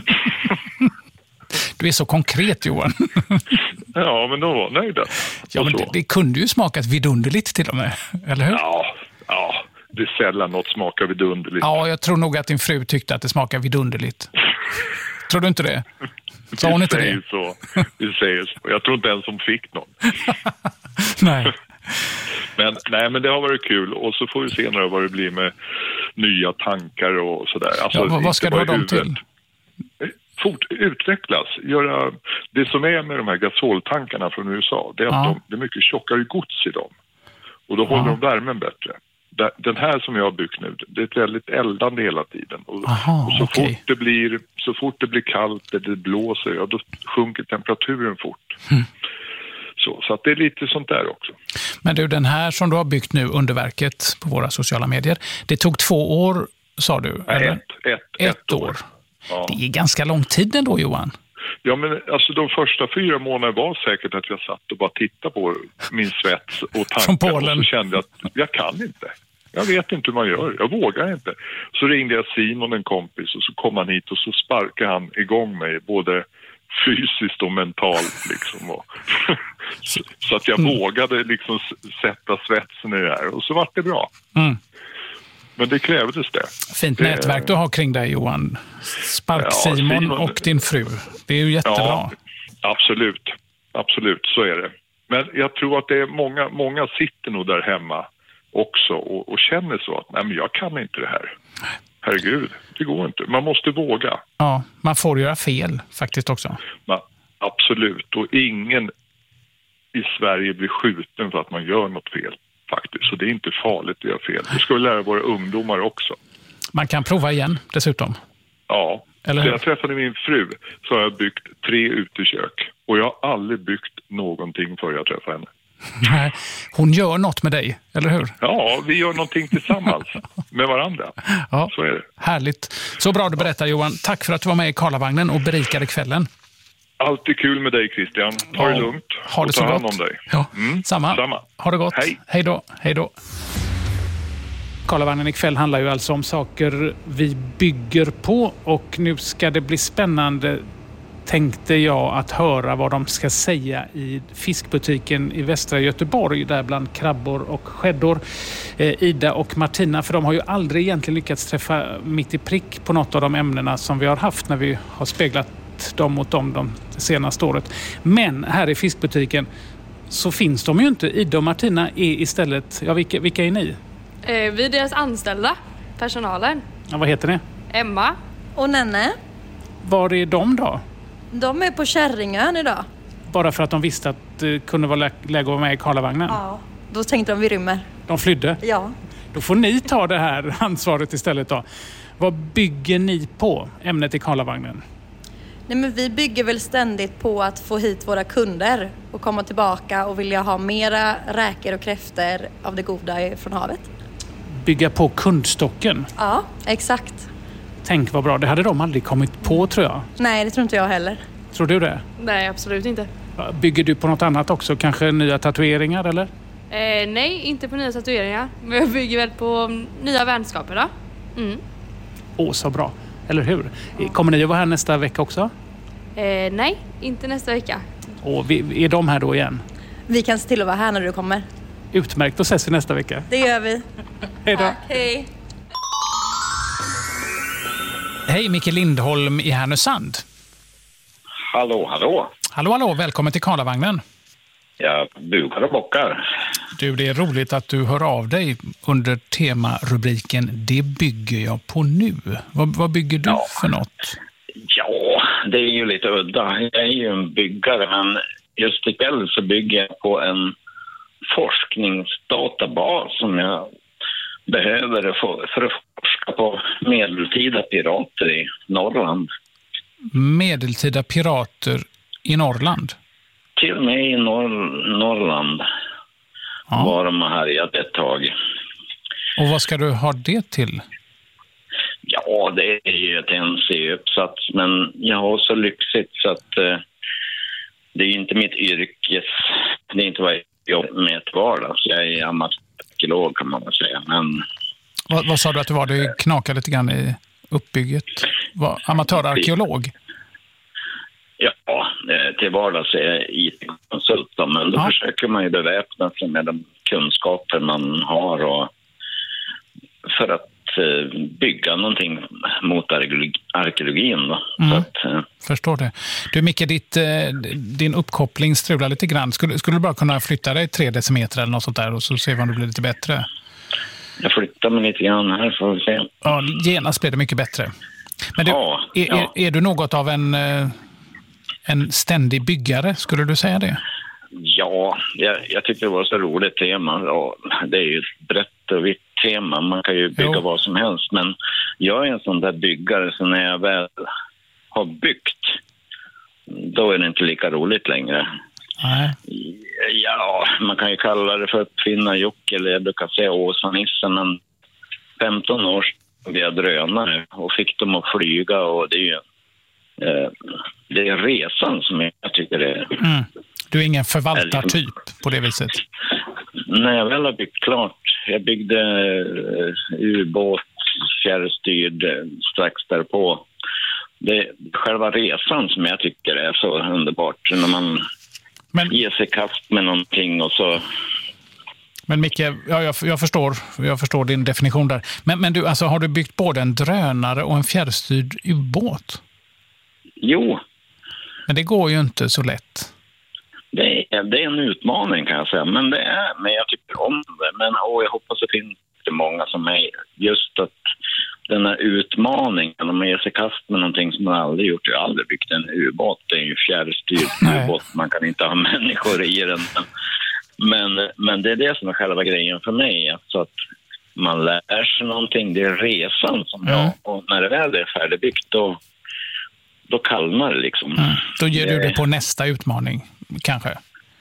Du är så konkret, Johan. Ja, men de var nöjda. Ja, men det, det kunde ju smakat vidunderligt till och med, eller hur? Ja, ja. Det är sällan något smakar vidunderligt. Ja, jag tror nog att din fru tyckte att det smakar vidunderligt. Tror du inte det? Sa hon inte det? Så. Vi säger så. Jag tror inte ens som fick någon. Nej. Men, nej, men det har varit kul. Och så får vi se när vad det blir med nya tankar och sådär. Alltså, ja, vad ska du ha dem till? Fort utvecklas. Göra, det som är med de här gasoltankarna från U S A, det är att ja. de, det är mycket tjockare gods i dem. Och då håller ja. de värmen bättre. Den här som jag har byggt nu, det är ett väldigt eldande hela tiden. Och, Aha, och så, okay. fort det blir, så fort det blir kallt eller det blåser, ja, då sjunker temperaturen fort. Mm. Så, så att det är lite sånt där också. Men du, den här som du har byggt nu, underverket på våra sociala medier, det tog två år, sa du? Nej, eller? Ett, ett, ett, ett år. år. Ja. Det är ganska lång tid ändå, Johan. Ja, men alltså de första fyra månaderna var säkert att jag satt och bara tittade på min svets och tankar. Och så kände jag att jag kan inte. Jag vet inte hur man gör. Jag vågar inte. Så ringde jag Simon, en kompis, och så kom han hit och så sparkade han igång mig både fysiskt och mentalt liksom. Och så att jag mm. vågade liksom sätta svetsen i det här och så var det bra. Mm. Men det krävdes det. Fint det, nätverk du har kring dig, Johan. Spark-Simon ja, Simon, och din fru. Det är ju jättebra. Ja, absolut. Absolut, så är det. Men jag tror att det är många, många sitter nog där hemma också och, och känner så att nej, men jag kan inte det här. Herregud, det går inte. Man måste våga. Ja, man får göra fel faktiskt också. Man, absolut, och ingen i Sverige blir skjuten för att man gör något fel faktiskt. Så det är inte farligt att göra fel. Det ska vi lära våra ungdomar också. Man kan prova igen dessutom. Ja, eller när jag träffade min fru så har jag byggt tre utekök. Och jag har aldrig byggt någonting för jag träffade henne. Nej, hon gör något med dig, eller hur? Ja, vi gör någonting tillsammans med varandra. Ja, så är det. Härligt. Så bra du berättar, Johan. Tack för att du var med i Karlavagnen och berikade kvällen. Alltid kul med dig, Christian. Ta det lugnt. Ha det så ta hand gott. om dig. Ja, mm. samma. samma. Ha det gott. Hej. Hej då. Hej då. Karlavagnen ikväll handlar ju alltså om saker vi bygger på och nu ska det bli spännande, tänkte jag, att höra vad de ska säga i fiskbutiken i västra Göteborg där bland krabbor och skäddor. Eh, Ida och Martina, för de har ju aldrig egentligen lyckats träffa mitt i prick på något av de ämnena som vi har haft när vi har speglat dem mot dem de senaste året. Men här i fiskbutiken så finns de ju inte. Ida och Martina är istället, ja vilka, vilka är ni? Eh, vi är deras anställda, personalen. Ja, vad heter ni? Emma. Och Nenne. Var är de då? De är på Kärringön idag. Bara för att de visste att det kunde vara lä- läge att vara med i Karlavagnen? Ja, då tänkte de vi rymmer. De flydde? Ja. Då får ni ta det här ansvaret istället då. Vad bygger ni på, ämnet i Karlavagnen? Nej, men vi bygger väl ständigt på att få hit våra kunder och komma tillbaka och vilja ha mera räkor och kräftor av det goda från havet. Bygga på kundstocken? Ja, exakt. Tänk vad bra, det hade de aldrig kommit på, tror jag. Nej, det tror inte jag heller. Tror du det? Nej, absolut inte. Bygger du på något annat också? Kanske nya tatueringar, eller? Eh, nej, inte på nya tatueringar. Men jag bygger väl på nya vänskaper då. Mm. Åh, så bra. Eller hur? Kommer ni att vara här nästa vecka också? Eh, nej, inte nästa vecka. Och vi, är de här då igen? Vi kan se till att vara här när du kommer. Utmärkt, då ses vi nästa vecka. Det gör vi. Hej då. Tack, hej. Hej, Micke Lindholm i Härnösand. Hallå, hallå. Hallå, hallå. Välkommen till Karlavagnen. Jag bukar och bockar. Du, det är roligt att du hör av dig under temarubriken Det bygger jag på nu. Vad, vad bygger du ja. för något? Ja, det är ju lite udda. Jag är ju en byggare, men just ikväll så bygger jag på en forskningsdatabas som jag behöver för att forska på medeltida pirater i Norrland. Medeltida pirater i Norrland? Till och med i Norr- Norrland ja. var de härjade ett tag. Och vad ska du ha det till? Ja, det är ju ett N C-uppsats, men jag har så lyxigt så att eh, det är inte mitt yrkes, det är inte vad jag jobbar med ett vardag. Så jag är amatörarkeolog kan man väl säga. Men, vad, vad sa du att du var? Det knakade lite grann i uppbygget. Var amatörarkeolog? Ja, till vardags är jag I T-konsult, men då ja. försöker man ju beväpna sig med de kunskaper man har och för att bygga någonting mot arkeologin. Då. Mm. Så att, förstår det. Du Micke, ditt, din uppkoppling strular lite grann. Skulle, skulle du bara kunna flytta dig tre decimeter eller något sånt där och så ser vi om det blir lite bättre? Jag flyttar mig lite grann här för att se. Ja, genast blir det mycket bättre. Men du, ja, är, ja. Är, är du något av en, en ständig byggare, skulle du säga det? Ja, jag, jag tycker det var så roligt tema. Ja, det är ju ett brett och vitt tema. Man kan ju bygga jo. vad som helst. Men jag är en sån där byggare, så när jag väl har byggt, då är det inte lika roligt längre. Nej. Ja, man kan ju kalla det för uppfinna Jocke, eller jag brukar säga Åsa-nissen, men femton år sedan jag drönare och fick dem att flyga, och det är ju eh, det är resan som jag tycker det är. Mm. Du är ingen förvaltartyp på det viset? När jag väl har byggt klart, jag byggde uh, ubåt, fjärrstyrd strax därpå. det är själva resan som jag tycker är så underbart. När man men, ger sig kast med någonting och så... Men Micke, ja, jag, jag, förstår, jag förstår din definition där. Men, men du, alltså, har du byggt både en drönare och en fjärrstyrd ubåt? Jo. Men det går ju inte så lätt. Det är, det är en utmaning kan jag säga. Men, det är, men jag tycker om det. Men och jag hoppas att det finns många som är just att den här utmaningen, om man ger sig kast med någonting som man aldrig gjort. Jag har aldrig byggt en ubåt. Det är ju fjärrstyrd ubåt. Man kan inte ha människor i den. Men, men det är det som är själva grejen för mig. Alltså att man lär sig någonting. Det är resan som jag... Och när det väl är färdigbyggt då, då kallnar det liksom. Mm. Då ger du det på nästa utmaning, kanske?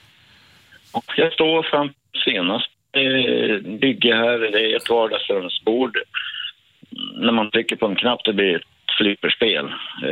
Jag står fram senast bygge här. Det är ett vardagsrumsbord. När man trycker på en knapp det blir ett flipperspel.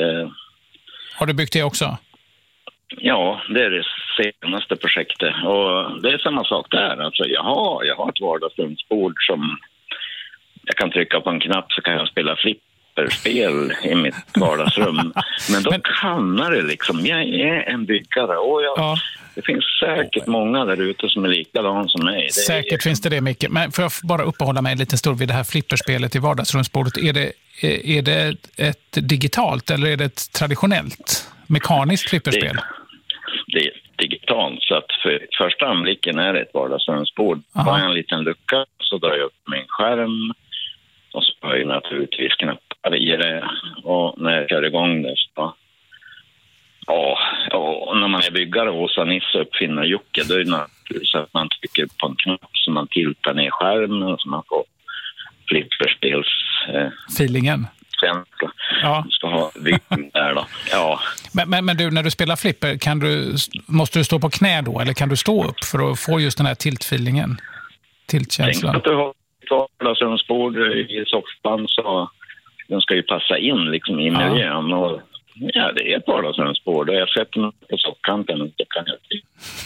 Har du byggt det också? Ja, det är det senaste projektet. Och det är samma sak där. Alltså jag har, jag har ett vardagsrumsbord som jag kan trycka på en knapp så kan jag spela flipperspel i mitt vardagsrum. Men då kan det liksom. Jag är en byggare och jag, ja. Det finns säkert många där ute som är likadana som mig. Det säkert är... finns det det, Micke. Men får jag bara uppehålla mig lite stund vid det här flipperspelet i vardagsrumsbordet. Är det, är det ett digitalt eller är det ett traditionellt mekaniskt flipperspel? Det... Det är digitalt, så att för första anblicken är det ett vardagsrumsbord. Har jag en liten lucka så drar jag upp min skärm och så har jag naturligtvis knappar i det. Och när jag kör igång det så... Ja, och när man är byggare hos Nisse uppfinner Jocke, då är det naturligtvis att man trycker på en knapp så man tiltar ner skärmen så man får flipperspels... Eh, feelingen. Ja. Du ska ha viken där då. Ja. Men, men, men du, när du spelar flipper, kan du, måste du stå på knä då? Eller kan du stå upp för att få just den här tiltfeelingen? Tiltkänslan? Tänk att du har ett vardagsrumsbord i soffan så den ska ju passa in liksom i miljön. Ja. Och, ja, det är ett vardagsrumsbord och jag sätter mig på soffkanten och det kan jag inte.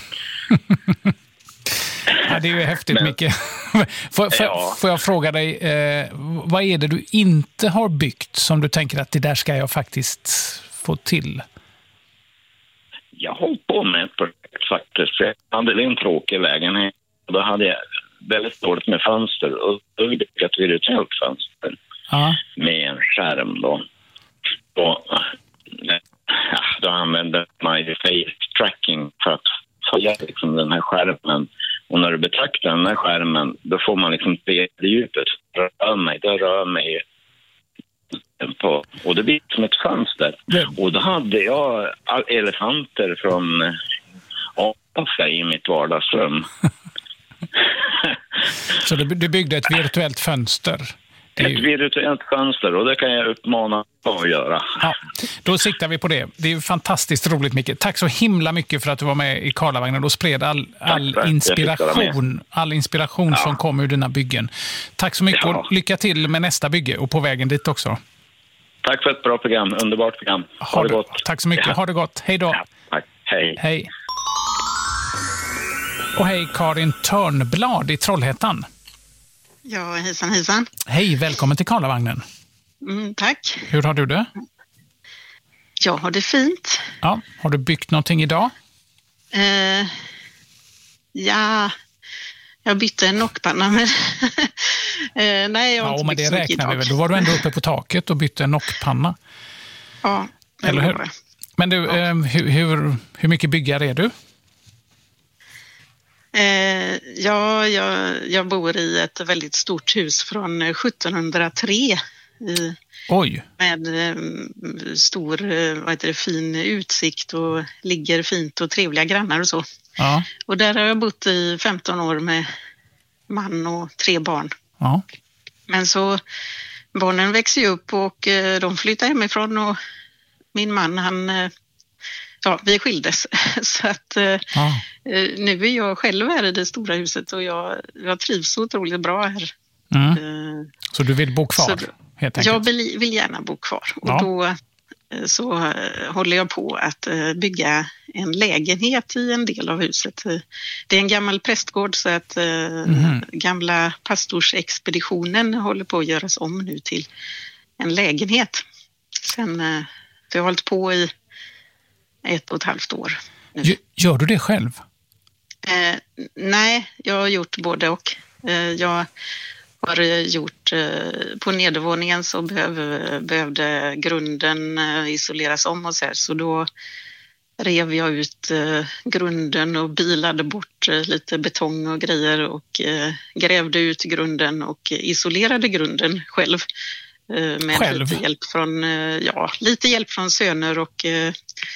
Ja, det är ju häftigt, men, Micke. får, får, ja. får jag fråga dig, eh, vad är det du inte har byggt som du tänker att det där ska jag faktiskt få till? Jag har på med ett projekt faktiskt. Jag hade en tråkig lägenhet och då hade jag väldigt dåligt med fönster och då byggde jag ett virtuellt fönster ja. Med en skärm då. Och ja, då använde man ju face tracking för att följa liksom den här skärmen. Och när du betraktar den här skärmen då får man liksom se djupet. Rör mig, det rör mig på. Och det blir som ett fönster. Mm. Och då hade jag elefanter från Afrika i mitt vardagsrum. Så du, du byggde ett virtuellt fönster? Ett ju... virtuellt fönster och det kan jag uppmana att göra. Ja, då siktar vi på det. Det är ju fantastiskt roligt, Micke. Tack så himla mycket för att du var med i Karlavagnen och spred all, all inspiration, all inspiration ja. Som kom ur dina byggen. Tack så mycket ja. Och lycka till med nästa bygge och på vägen dit också. Tack för ett bra program, underbart program. Ha, ha det du, gott. Tack så mycket, ja. Ha det gott. Hej då. Ja, tack. Hej. Hej. Och hej Karin Törnblad i Trollhättan. Ja, hejsan, hejsan. Hej, välkommen till Karlavagnen. Mm, tack. Hur har du det? Jag har det fint. Ja, har du byggt någonting idag? Eh, ja, jag bytte en nockpanna men eh, nej, jag har ja, inte men byggt det räknar vi väl. Då var du ändå uppe på taket och bytte en nockpanna. Ja, eller hur? Det. Men du, ja. eh, hur, hur, hur mycket byggare är du? Eh, ja, jag, jag bor i ett väldigt stort hus från sjuttonhundratre i, Oj. med eh, stor, vad heter det, fin utsikt och ligger fint och trevliga grannar och så. Ja. Och där har jag bott i femton år med man och tre barn. Ja. Men så barnen växer ju upp och eh, de flyttar hemifrån och min man han eh, ja, vi skildes så att ah. nu är jag själv här i det stora huset och jag, jag trivs så otroligt bra här. Mm. Uh, så du vill bo kvar, så, helt enkelt? Jag vill, vill gärna bo kvar och ja. Då så uh, håller jag på att uh, bygga en lägenhet i en del av huset. Uh, det är en gammal prästgård så att uh, mm. gamla pastorsexpeditionen håller på att göras om nu till en lägenhet. Sen... Uh, jag har hållit på i ett och ett halvt år nu. Gör du det själv? Eh, nej, jag har gjort både och. Eh, jag har gjort eh, på nedervåningen så behöv, behövde grunden eh, isoleras om och så här, så då rev jag ut eh, grunden och bilade bort eh, lite betong och grejer och eh, grävde ut grunden och isolerade grunden själv. Eh, med själv? Lite hjälp från, eh, ja, lite hjälp från söner och eh,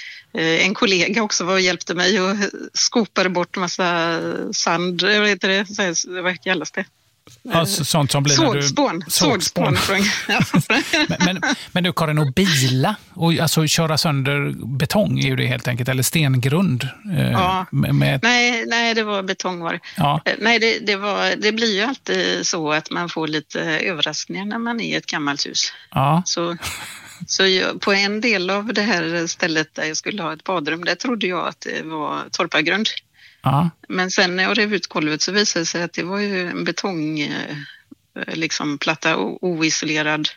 en kollega också var och hjälpte mig och skopade bort massa sand, vad heter det, så, vad kallas det? Alltså, sånt som blir sågspån. Du... Sågspån. Sågspån. men, men, men du Karin, att bila och alltså köra sönder betong är ju det helt enkelt, eller stengrund. Ja. Med, med... Nej, nej, det var betong var det. Ja. Nej, det, det, var, det blir ju alltid så att man får lite överraskningar när man är i ett gammalt hus. Ja. Så... Så jag, på en del av det här stället där jag skulle ha ett badrum, där trodde jag att det var torpargrund. Ja. Men sen när jag rev ut golvet så visade det sig att det var ju en betong, liksom platta, oisolerad.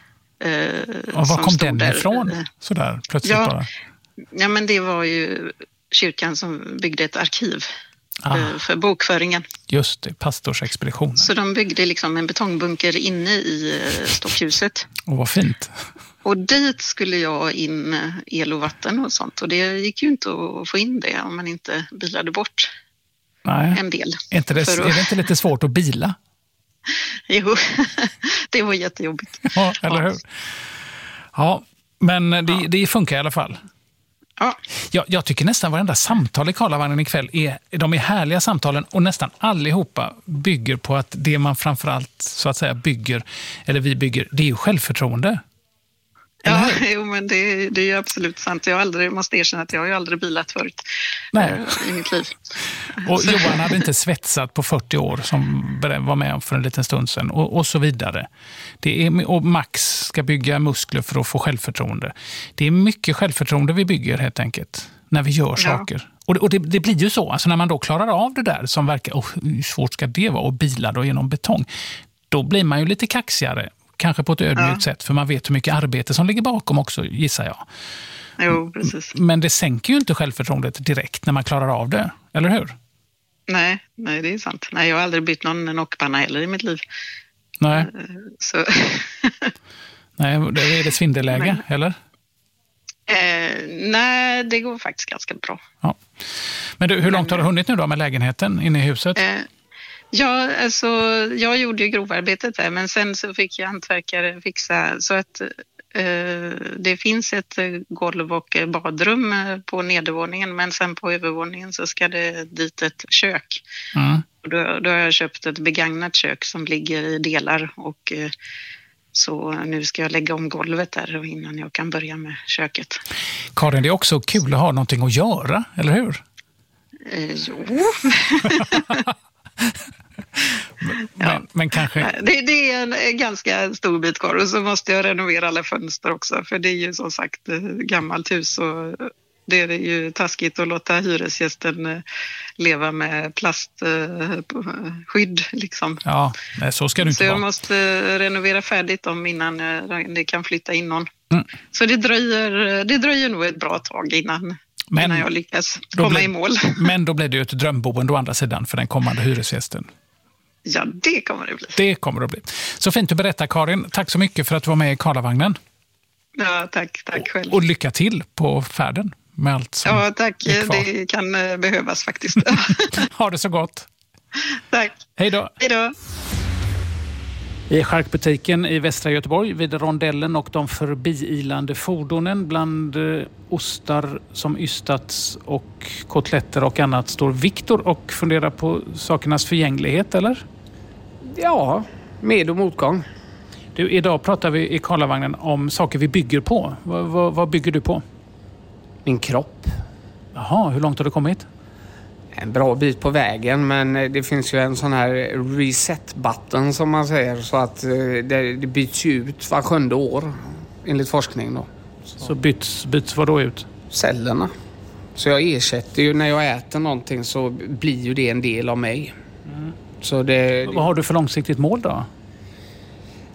Eh, och var kom den där ifrån? Sådär, plötsligt ja, bara. Ja, men det var ju kyrkan som byggde ett arkiv ah. för bokföringen. Just det, pastorsexpeditionen. Så de byggde liksom en betongbunker inne i stockhuset. Och vad fint. Och dit skulle jag in el och vatten och sånt. Och det gick ju inte att få in det om man inte bilade bort Nej. en del. Är, inte det, att... är det inte lite svårt att bila? Jo, det var jättejobbigt. Ja, eller hur? Ja, men det, ja. det funkar i alla fall. Ja. Jag, jag tycker nästan varenda samtal i Karlavagnen ikväll är, de är härliga samtalen och nästan allihopa bygger på att det man framförallt så att säga bygger, eller vi bygger, det är ju självförtroende. Ja, jo, men det, det är ju absolut sant. Jag har aldrig, måste erkänna att jag har ju aldrig bilat förut. Nej. I mitt liv. Och Johan hade inte svetsat på fyrtio år som var med för en liten stund sedan och, och så vidare. Det är, och Max ska bygga muskler för att få självförtroende. Det är mycket självförtroende vi bygger helt enkelt när vi gör saker. Ja. Och, det, och det, det blir ju så, alltså när man då klarar av det där som verkar, oh, hur svårt ska det vara, och bila då genom betong, då blir man ju lite kaxigare. Kanske på ett ödmjukt ja. sätt, för man vet hur mycket arbete som ligger bakom också, gissar jag. Jo, precis. Men det sänker ju inte självförtroendet direkt när man klarar av det, eller hur? Nej, nej det är sant. Nej, jag har aldrig bytt någon nockpanna heller i mitt liv. Nej. Så... nej, är det svindelläge, nej. eller? Eh, nej, det går faktiskt ganska bra. Ja. Men du, hur långt har du hunnit nu då med lägenheten inne i huset? Eh, Ja, alltså jag gjorde ju grovarbetet där, men sen så fick jag hantverkare fixa så att eh, det finns ett golv och badrum på nedervåningen, men sen på övervåningen så ska det dit ett kök. Mm. Och då, då har jag köpt ett begagnat kök som ligger i delar och eh, så nu ska jag lägga om golvet där innan jag kan börja med köket. Karin, det är också kul att ha någonting att göra, eller hur? Eh, jo. Men, ja. men kanske... Det, det är en ganska stor bit kvar, och så måste jag renovera alla fönster också, för det är ju som sagt gammalt hus och det är ju taskigt att låta hyresgästen leva med plastskydd liksom. Ja, så ska du inte Så jag vara. måste renovera färdigt dem innan det kan flytta in någon. Mm. Så det dröjer, det dröjer nog ett bra tag innan Men, innan jag lyckas komma blir, i mål. Men då blir det ju ett drömboende å andra sidan för den kommande hyresgästen. Ja, det kommer det bli. Det kommer det bli. Så fint att berätta, Karin. Tack så mycket för att du var med i Karlavagnen. Ja, tack. Tack själv. Och, och lycka till på färden med allt som Ja, tack. är kvar. Det kan behövas faktiskt. Ha det så gott. Tack. Hej då. Hej då. I charkbutiken i västra Göteborg vid rondellen och de förbiilande fordonen bland ostar som ystats och kotletter och annat står Viktor och funderar på sakernas förgänglighet, eller? Ja, med och motgång. Du, idag pratar vi i Karlavagnen om saker vi bygger på. Vad, vad, vad bygger du på? Min kropp. Jaha, hur långt har du kommit? En bra bit på vägen, men det finns ju en sån här reset-button som man säger, så att det byts ut var sjunde år enligt forskning då. Så, så byts, byts vad då ut? Cellerna. Så jag ersätter ju, när jag äter någonting så blir ju det en del av mig. Mm. Så det, vad har du för långsiktigt mål då?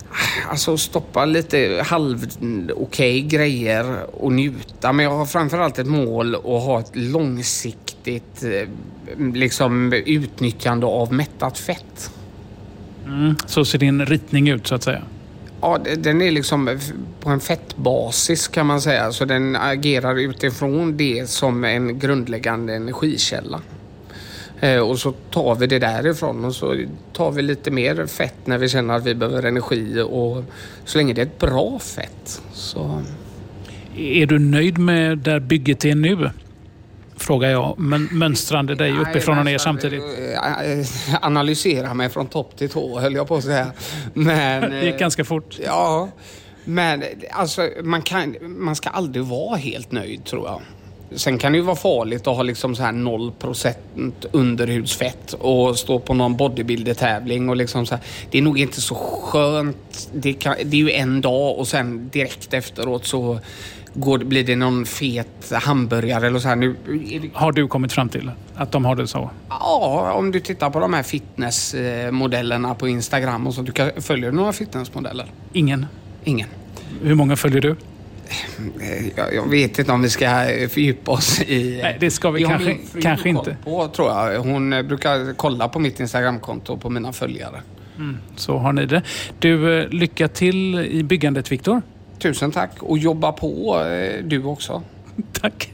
alltså stoppa lite halv okej grejer och njuta. Men jag har framförallt ett mål att ha ett långsiktigt liksom utnyttjande av mättat fett. Mm. Så ser din ritning ut så att säga? Ja, den är liksom på en fettbasis kan man säga. Så den agerar utifrån det som en grundläggande energikälla. Eh, och så tar vi det därifrån och så tar vi lite mer fett när vi känner att vi behöver energi. Och så länge det är ett bra fett så... Är du nöjd med där bygget är nu? Frågar jag, men mönstrande dig uppifrån och ner samtidigt. Analysera mig från topp till tå, höll jag på att säga. Men, det gick ganska fort. Ja, men alltså, man, kan, man ska aldrig vara helt nöjd, tror jag. Sen kan det ju vara farligt att ha liksom så här noll procent underhudsfett och stå på någon bodybuilder-tävling och liksom så här. Det är nog inte så skönt. Det, kan, det är ju en dag och sen direkt efteråt så går, blir det någon fet hamburgare eller så här. Nu, har du kommit fram till att de har det så? Ja, om du tittar på de här fitnessmodellerna på Instagram och så. Du kan, följer du några fitnessmodeller? Ingen. Ingen. Hur många följer du? Jag, jag vet inte om vi ska fördjupa oss i... Nej, det ska vi jag kanske, kanske inte. På, tror jag. Hon brukar kolla på mitt Instagramkonto och på mina följare. Mm, så har ni det. Du, lycka till i byggandet, Viktor. Tusen tack. Och jobba på du också. Tack.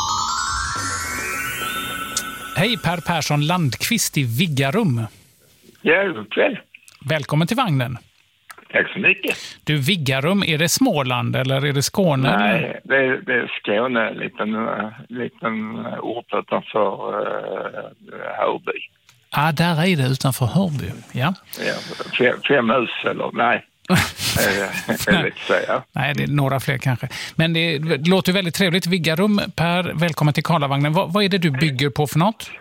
Hej, Per Persson Landqvist i Viggarum. Ja, god kväll. Välkommen till vagnen. Tack så mycket. Du, Viggarum, är det Småland eller är det Skåne? Nej, det är, det är Skåne, en liten, liten ort utanför uh, Hörby. Ah, där är det utanför Hörby, ja. Ja, fem, fem hus eller, nej. det är lite så, ja. Nej, det är några fler kanske. Men det, det låter väldigt trevligt. Viggarum, Per, välkommen till Karlavagnen. Vad, vad är det du bygger på för något?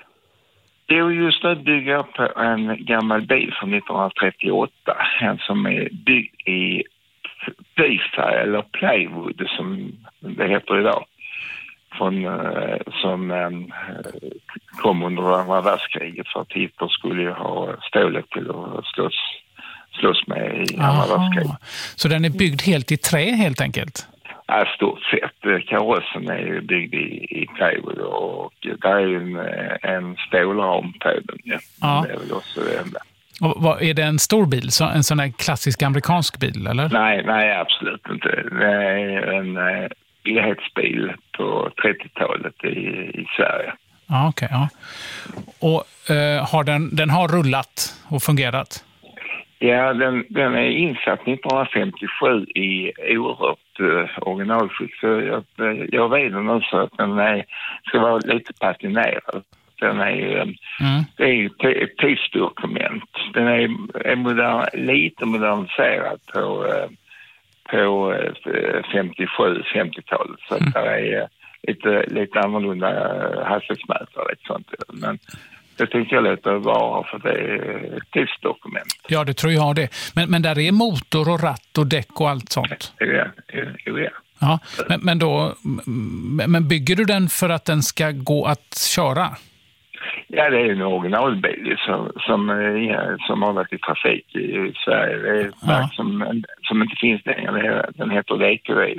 Jo, just nu bygger jag på en gammal bil från nittonhundratrettioåtta. En som är byggd i Plyfärg eller plywood som det heter idag. Från, som um, kom under andra världskriget för att Hitler skulle ju ha stålet till att slåss, slåss med i andra världskriget. Så den är byggd helt i trä helt enkelt? Ja, stort sett. Karossen är ju byggd i, i plywood och där är ju en, en stålram på den. Ja. Ja. Det är väl också det enda. Och vad, är det en stor bil? Så, en sån här klassisk amerikansk bil, eller? Nej, nej absolut inte. Det är en eh, bilhetsbil på trettiotalet i, i Sverige. Ja, okej. Okay, ja. Och eh, har den, den har rullat och fungerat? Ja, den, den är insatt nittonhundrafemtiosju i oerhört uh, originalskick. Så jag, jag vet nu så att den är, ska vara lite patinerad. Den är, mm. Det är ju ett tidsdokument. Den är, är modern, lite moderniserad på, uh, på uh, femtiosju femtiotalet. Så mm. det är uh, lite, lite annorlunda uh, hastighetsmätare och lite sånt. Men det tycker jag lite vara för det är ett tidsdokument. Ja, det tror jag det. Men, men där är motor och ratt och däck och allt sånt? Ja, ja, ja. Ja, men, men då men bygger du den för att den ska gå att köra? Ja, det är en originalbil som, som, ja, som har varit i trafik i, i Sverige. Det är ett ja. verk som, som inte finns längre. Den heter Lekevi.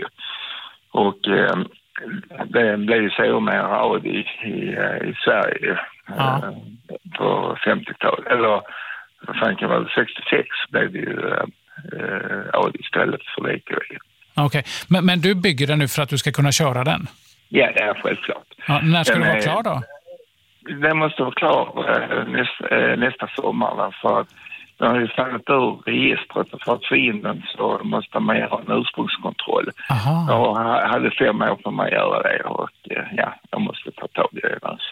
Och eh, det blev ju så med Audi i, i, i Sverige. Ja. På femtiotalet, eller vad fan kan vara sextiosex blev det ju äh, Audi istället för Lekevi. Okej, okay. men, men du bygger den nu för att du ska kunna köra den? Ja, det är självklart. Ja, när ska den du vara är, klar då? Den måste vara klar äh, nästa, äh, nästa sommar för att den har ju fallit ur registret och för att få in den så måste man göra en ursprungskontroll. Aha. Jag hade fem år på mig att göra det och ja, jag måste ta tag i det. Alltså.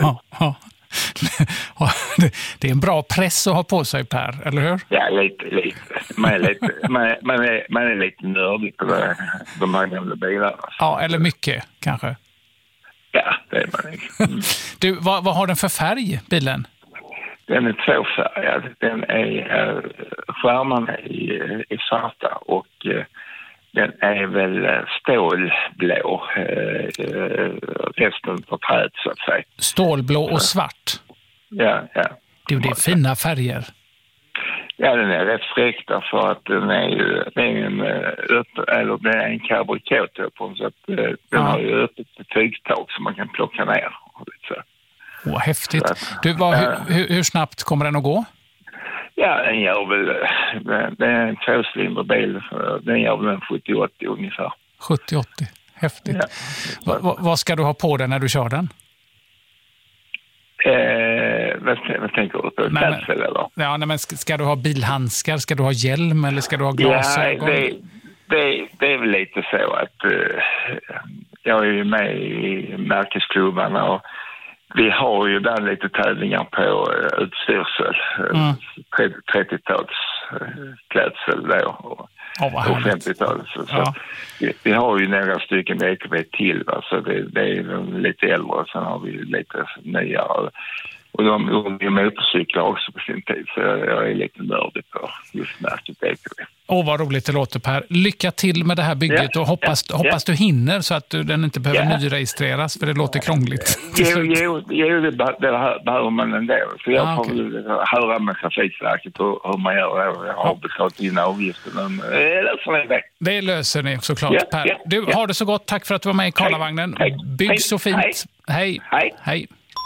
Det är en bra press att ha på sig, Per, eller hur? Ja, lite. lite. Man, är lite man, man, är, man är lite nördig på det, de här gamla bilarna. Ja, eller mycket kanske. Ja, det är man. Mm. Du, vad, vad har den för färg, bilen? Den är tvåfärgad. Den är äh, skärmarna i, i svarta och äh, den är väl stålblå. Äh, resten på träd så att säga. Stålblå och svart? Ja, ja. Du, det är fina färger. Ja, den är rätt fräck för att den är ju det är en öppen, eller det är en karbrikot på, så att den ja. har ju öppet tygtak som man kan plocka ner. Åh, häftigt. Att, du, vad, äh, hur, hur snabbt kommer den att gå? Ja, den gör väl, det är en tvåcylinderbil, den gör väl en sjuttio åttio ungefär. sjuttio åttio, häftigt. Ja. Va, va, vad ska du ha på den när du kör den? Eh, vad, vad tänker du på? Klädsel eller? Ja, nej, men ska, ska du ha bilhandskar, ska du ha hjälm eller ska du ha glasögon? Ja, det, det, det är väl lite så att uh, jag är ju med i märkesklubbarna och vi har ju där lite tävlingar på uh, utstyrsel, mm. trettio-tals uh, klädsel då och, oh, och femtio-tals. Så, ja. så vi, vi har ju några stycken V K V till, va? Så det, det är lite äldre och sen har vi lite nyare. Och de är motorcyklar också på sin tid, så jag är lite nördig på just märket V K V. Åh, vad roligt det låter, Per. Lycka till med det här bygget ja, och hoppas, ja, hoppas ja. du hinner så att du, den inte behöver ja. nyregistreras, för det låter krångligt. Jo, jo, jo det, det behöver man ändå. Så jag ah, får okay. höra med Trafikverket hur, hur man gör det. Jag har ja. betalt in avgiften, men det löser ni det. Det löser ni såklart, ja, Per. Ja, du, ja. har det så gott. Tack för att du var med i Karlavagnen. Hej. Bygg hej. så fint. Hej. Hej. Hej.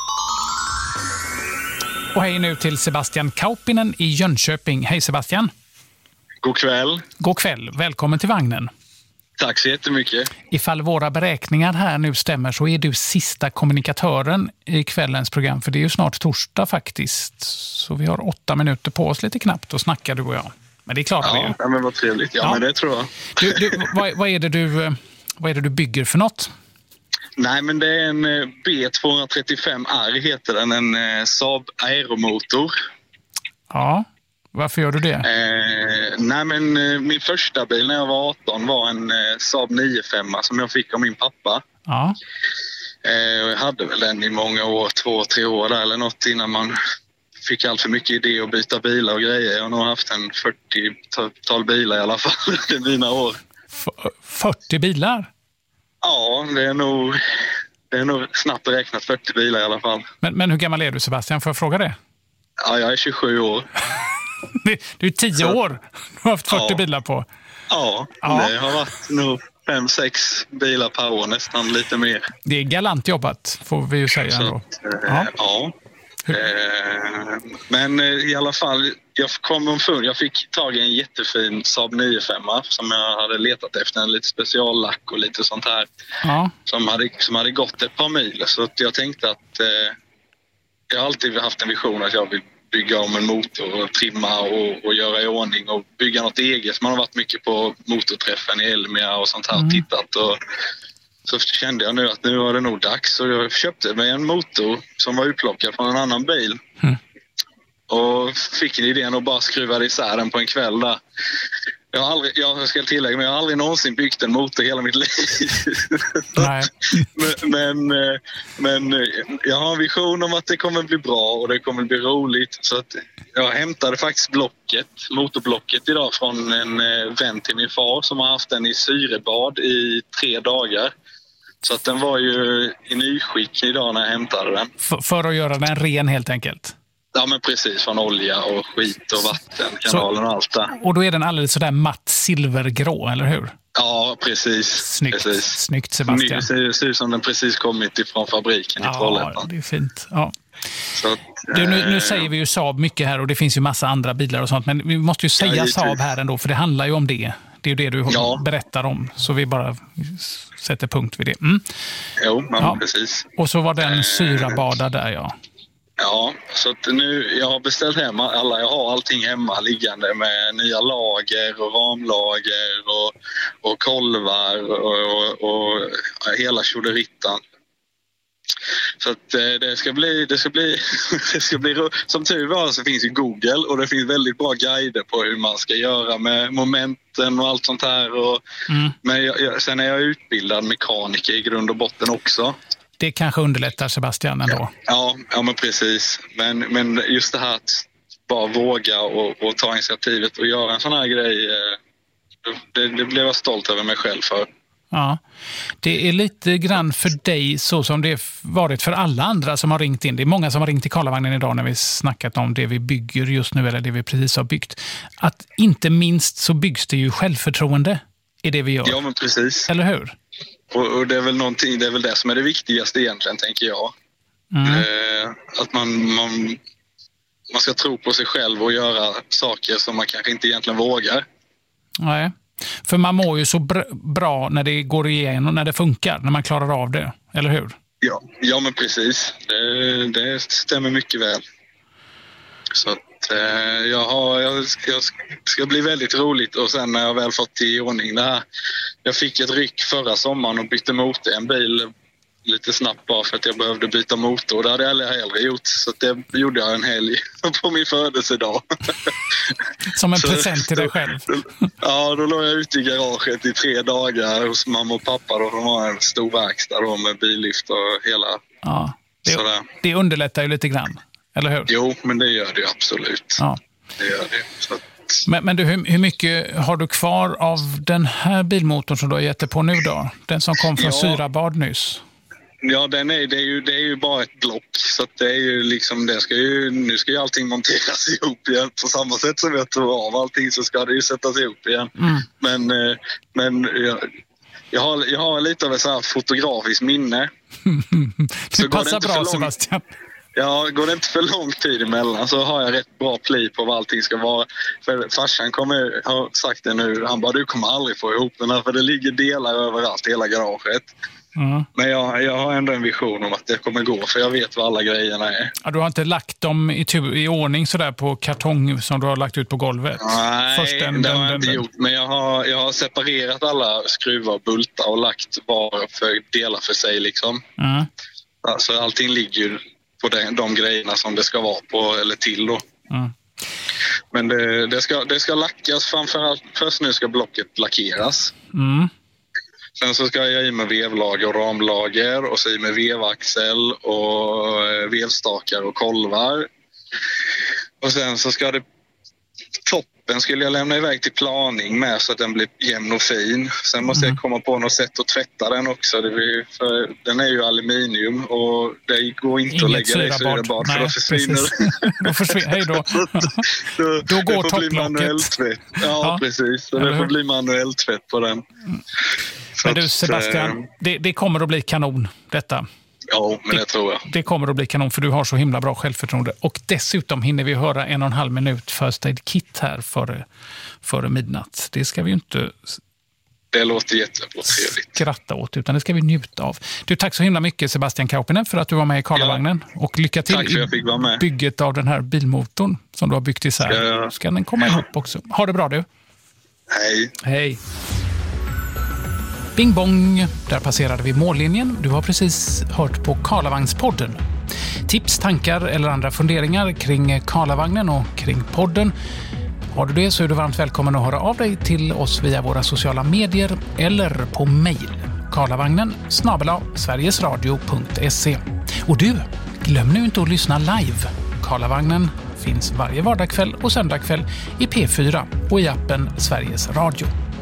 Och hej nu till Sebastian Kaupinen i Jönköping. Hej Sebastian. God kväll. God kväll. Välkommen till vagnen. Tack så jättemycket. Ifall våra beräkningar här nu stämmer så är du sista kommunikatören i kvällens program. För det är ju snart torsdag faktiskt. Så vi har åtta minuter på oss lite knappt och snackar du och jag. Men det är klart ja, vi ja, men vad trevligt. Ja, ja. men det tror jag. Du, du, vad, vad, är det du, vad är det du bygger för något? Nej, men det är en B tvåhundratrettiofem R heter den, en Saab Aeromotor. Ja, varför gör du det? Eh, nej, men min första bil när jag var arton var en Saab nio fem som jag fick av min pappa. Ja. Eh, jag hade väl den i många år, två, tre år där eller något innan man fick allt för mycket idé att byta bilar och grejer. Jag har nog haft en fyrtiotal bilar i alla fall i mina år. F- fyrtio bilar? Ja, det är nog, det är nog snabbt räknat fyrtio bilar i alla fall. Men, men hur gammal är du, Sebastian? Får jag fråga det? Ja, jag är tjugosju år. Du är tio Så, år. Du har haft fyrtio ja. bilar på. Ja, ja, det har varit nog fem, sex bilar per år, nästan lite mer. Det är galant jobbat, får vi ju säga Så, ändå. Ja. ja. Men i alla fall, jag kom omfund, jag fick tag i en jättefin Saab nio fem som jag hade letat efter, en lite speciallack och lite sånt här. Ja. Som hade, som hade gått ett par mil. Så att jag tänkte att eh, jag har alltid haft en vision att jag vill bygga om en motor och trimma och, och göra i ordning och bygga något eget. Man har varit mycket på motorträffen i Elmia och sånt här mm. tittat och så kände jag nu att nu var det nog dags, så jag köpte mig en motor som var utplockad från en annan bil. Mm. Och fick en idén och bara skruvade isär den på en kväll där. Jag har aldrig, jag ska tillägga, men jag har aldrig någonsin byggt en motor hela mitt liv. Nej. men, men, men jag har en vision om att det kommer bli bra och det kommer bli roligt. Så att jag hämtade faktiskt blocket, motorblocket idag från en vän till min far som har haft den i syrebad i tre dagar. Så att den var ju i nyskick idag när jag hämtade den. För, för att göra den ren helt enkelt? Ja, men precis. Från olja och skit och vatten, kanalen och allt där. Och då är den alldeles sådär matt silvergrå, eller hur? Ja, precis. Snyggt, precis. Snyggt Sebastian. Det ser ut som den precis kommit ifrån fabriken i Trollhättan. Ja, det är fint. Ja. Så att, du, nu, nu säger vi ju Saab mycket här och det finns ju massa andra bilar och sånt. Men vi måste ju säga ja, Saab här ändå, för det handlar ju om det. Det är ju det du ja. berättar om. Så vi bara sätter punkt vid det. Mm. Jo, men ja. precis. Och så var den syrabadad där, ja. Ja, så att nu, jag har beställt hem alla, jag har allting hemma liggande med nya lager och ramlager och, och kolvar och, och, och hela tjoderittan. Så att det ska bli, det ska bli, det ska bli, som tur var så finns ju Google och det finns väldigt bra guider på hur man ska göra med momenten och allt sånt här. Och, mm. Men jag, jag, sen är jag utbildad mekaniker i grund och botten också. Det kanske underlättar Sebastian ändå. Ja, ja men precis. Men, men just det här att bara våga och, och ta initiativet och göra en sån här grej, det, det blev jag stolt över mig själv för. Ja, det är lite grann för dig så som det varit för alla andra som har ringt in. Det är många som har ringt till Karlavagnen idag när vi snackat om det vi bygger just nu eller det vi precis har byggt. Att inte minst så byggs det ju självförtroende i det vi gör. Ja, men precis. Eller hur? Och, och det är väl någonting, det är väl det som är det viktigaste egentligen, tänker jag. Mm. Eh, att man, man, man ska tro på sig själv och göra saker som man kanske inte egentligen vågar. Nej. För man mår ju så br- bra när det går igenom och när det funkar, när man klarar av det, eller hur? Ja, ja men precis. Det, det stämmer mycket väl. Så att eh, jag, har, jag, ska, jag ska bli väldigt roligt och sen när jag väl fått i ordning det här. Jag fick ett ryck förra sommaren och bytte motor i en bil lite snabbt bara för att jag behövde byta motor. Det hade jag aldrig hellre gjort, så det gjorde jag en helg på min födelsedag. Som en present till dig själv. Ja, då låg jag ute i garaget i tre dagar hos mamma och pappa. Då. De har en stor verkstad då, med billift och hela... Ja, det, det underlättar ju lite grann, eller hur? Jo, men det gör det ju absolut. Ja. Det gör det. Så att... Men, men du, hur, hur mycket har du kvar av den här bilmotorn som du har gett dig på nu då? Den som kom från ja. Syrabad nyss. Ja, den är, det, är ju, det är ju bara ett block, så att det är ju liksom, det ska ju, nu ska ju allting monteras ihop igen. På samma sätt som jag tog av allting så ska det ju sättas ihop igen. Mm. Men, men jag, jag, har, jag har lite av ett så här fotografiskt minne. det så passar det bra, lång, Sebastian. Ja, går det inte för lång tid emellan så har jag rätt bra pli på vad allting ska vara. För farsan kommer, har sagt det nu, han bara, du kommer aldrig få ihop den här för det ligger delar överallt i hela garaget. Mm. Men jag, jag har ändå en vision om att det kommer gå, för jag vet vad alla grejerna är. Ja, du har inte lagt dem i, tu- i ordning sådär på kartong som du har lagt ut på golvet? Nej, Först den, det har den, jag inte den. gjort. Men jag har, jag har separerat alla skruvar och bultar och lagt var för delar för sig liksom. Mm. Alltså allting ligger på de, de grejerna som det ska vara på eller till då. Mm. Men det, det, ska, det ska lackas framförallt. Först nu ska blocket lackeras. Mm. Sen så ska jag i med vevlager och ramlager och så i med vevaxel och vevstakar och kolvar. Och sen så ska det, toppen skulle jag lämna iväg till planing med så att den blir jämn och fin. Sen måste mm. jag komma på något sätt att tvätta den också. Det blir, för den är ju aluminium och det går inte Inget att lägga det i syrabad för då försvinner då försvinner, hej då. då, då går det får bli manuell tvätt. Ja, ja, precis. Så det får bli manuell tvätt på den. Mm. Men du Sebastian, det, det kommer att bli kanon detta. Ja, men det, det tror jag. Det kommer att bli kanon för du har så himla bra självförtroende. Och dessutom hinner vi höra en och en halv minut First Aid Kit här före, före midnatt. Det ska vi ju inte... Det låter jättebra trevligt. Skratta åt, utan det ska vi njuta av. Du, tack så himla mycket Sebastian Kaupinen för att du var med i Karlavagnen. Ja. Och lycka till i bygget av den här bilmotorn som du har byggt isär. Ska, jag... ska den komma ihop också. Ha det bra du. Hej. Hej. Bing bong, där passerade vi mållinjen. Du har precis hört på Karlavagnspodden. Tips, tankar eller andra funderingar kring Karlavagnen och kring podden. Har du det så är du varmt välkommen att höra av dig till oss via våra sociala medier eller på mejl. Karlavagnen snabel-a sverigesradio punkt se. Och du, glöm nu inte att lyssna live. Karlavagnen finns varje vardagskväll och söndagkväll i P fyra och i appen Sveriges Radio.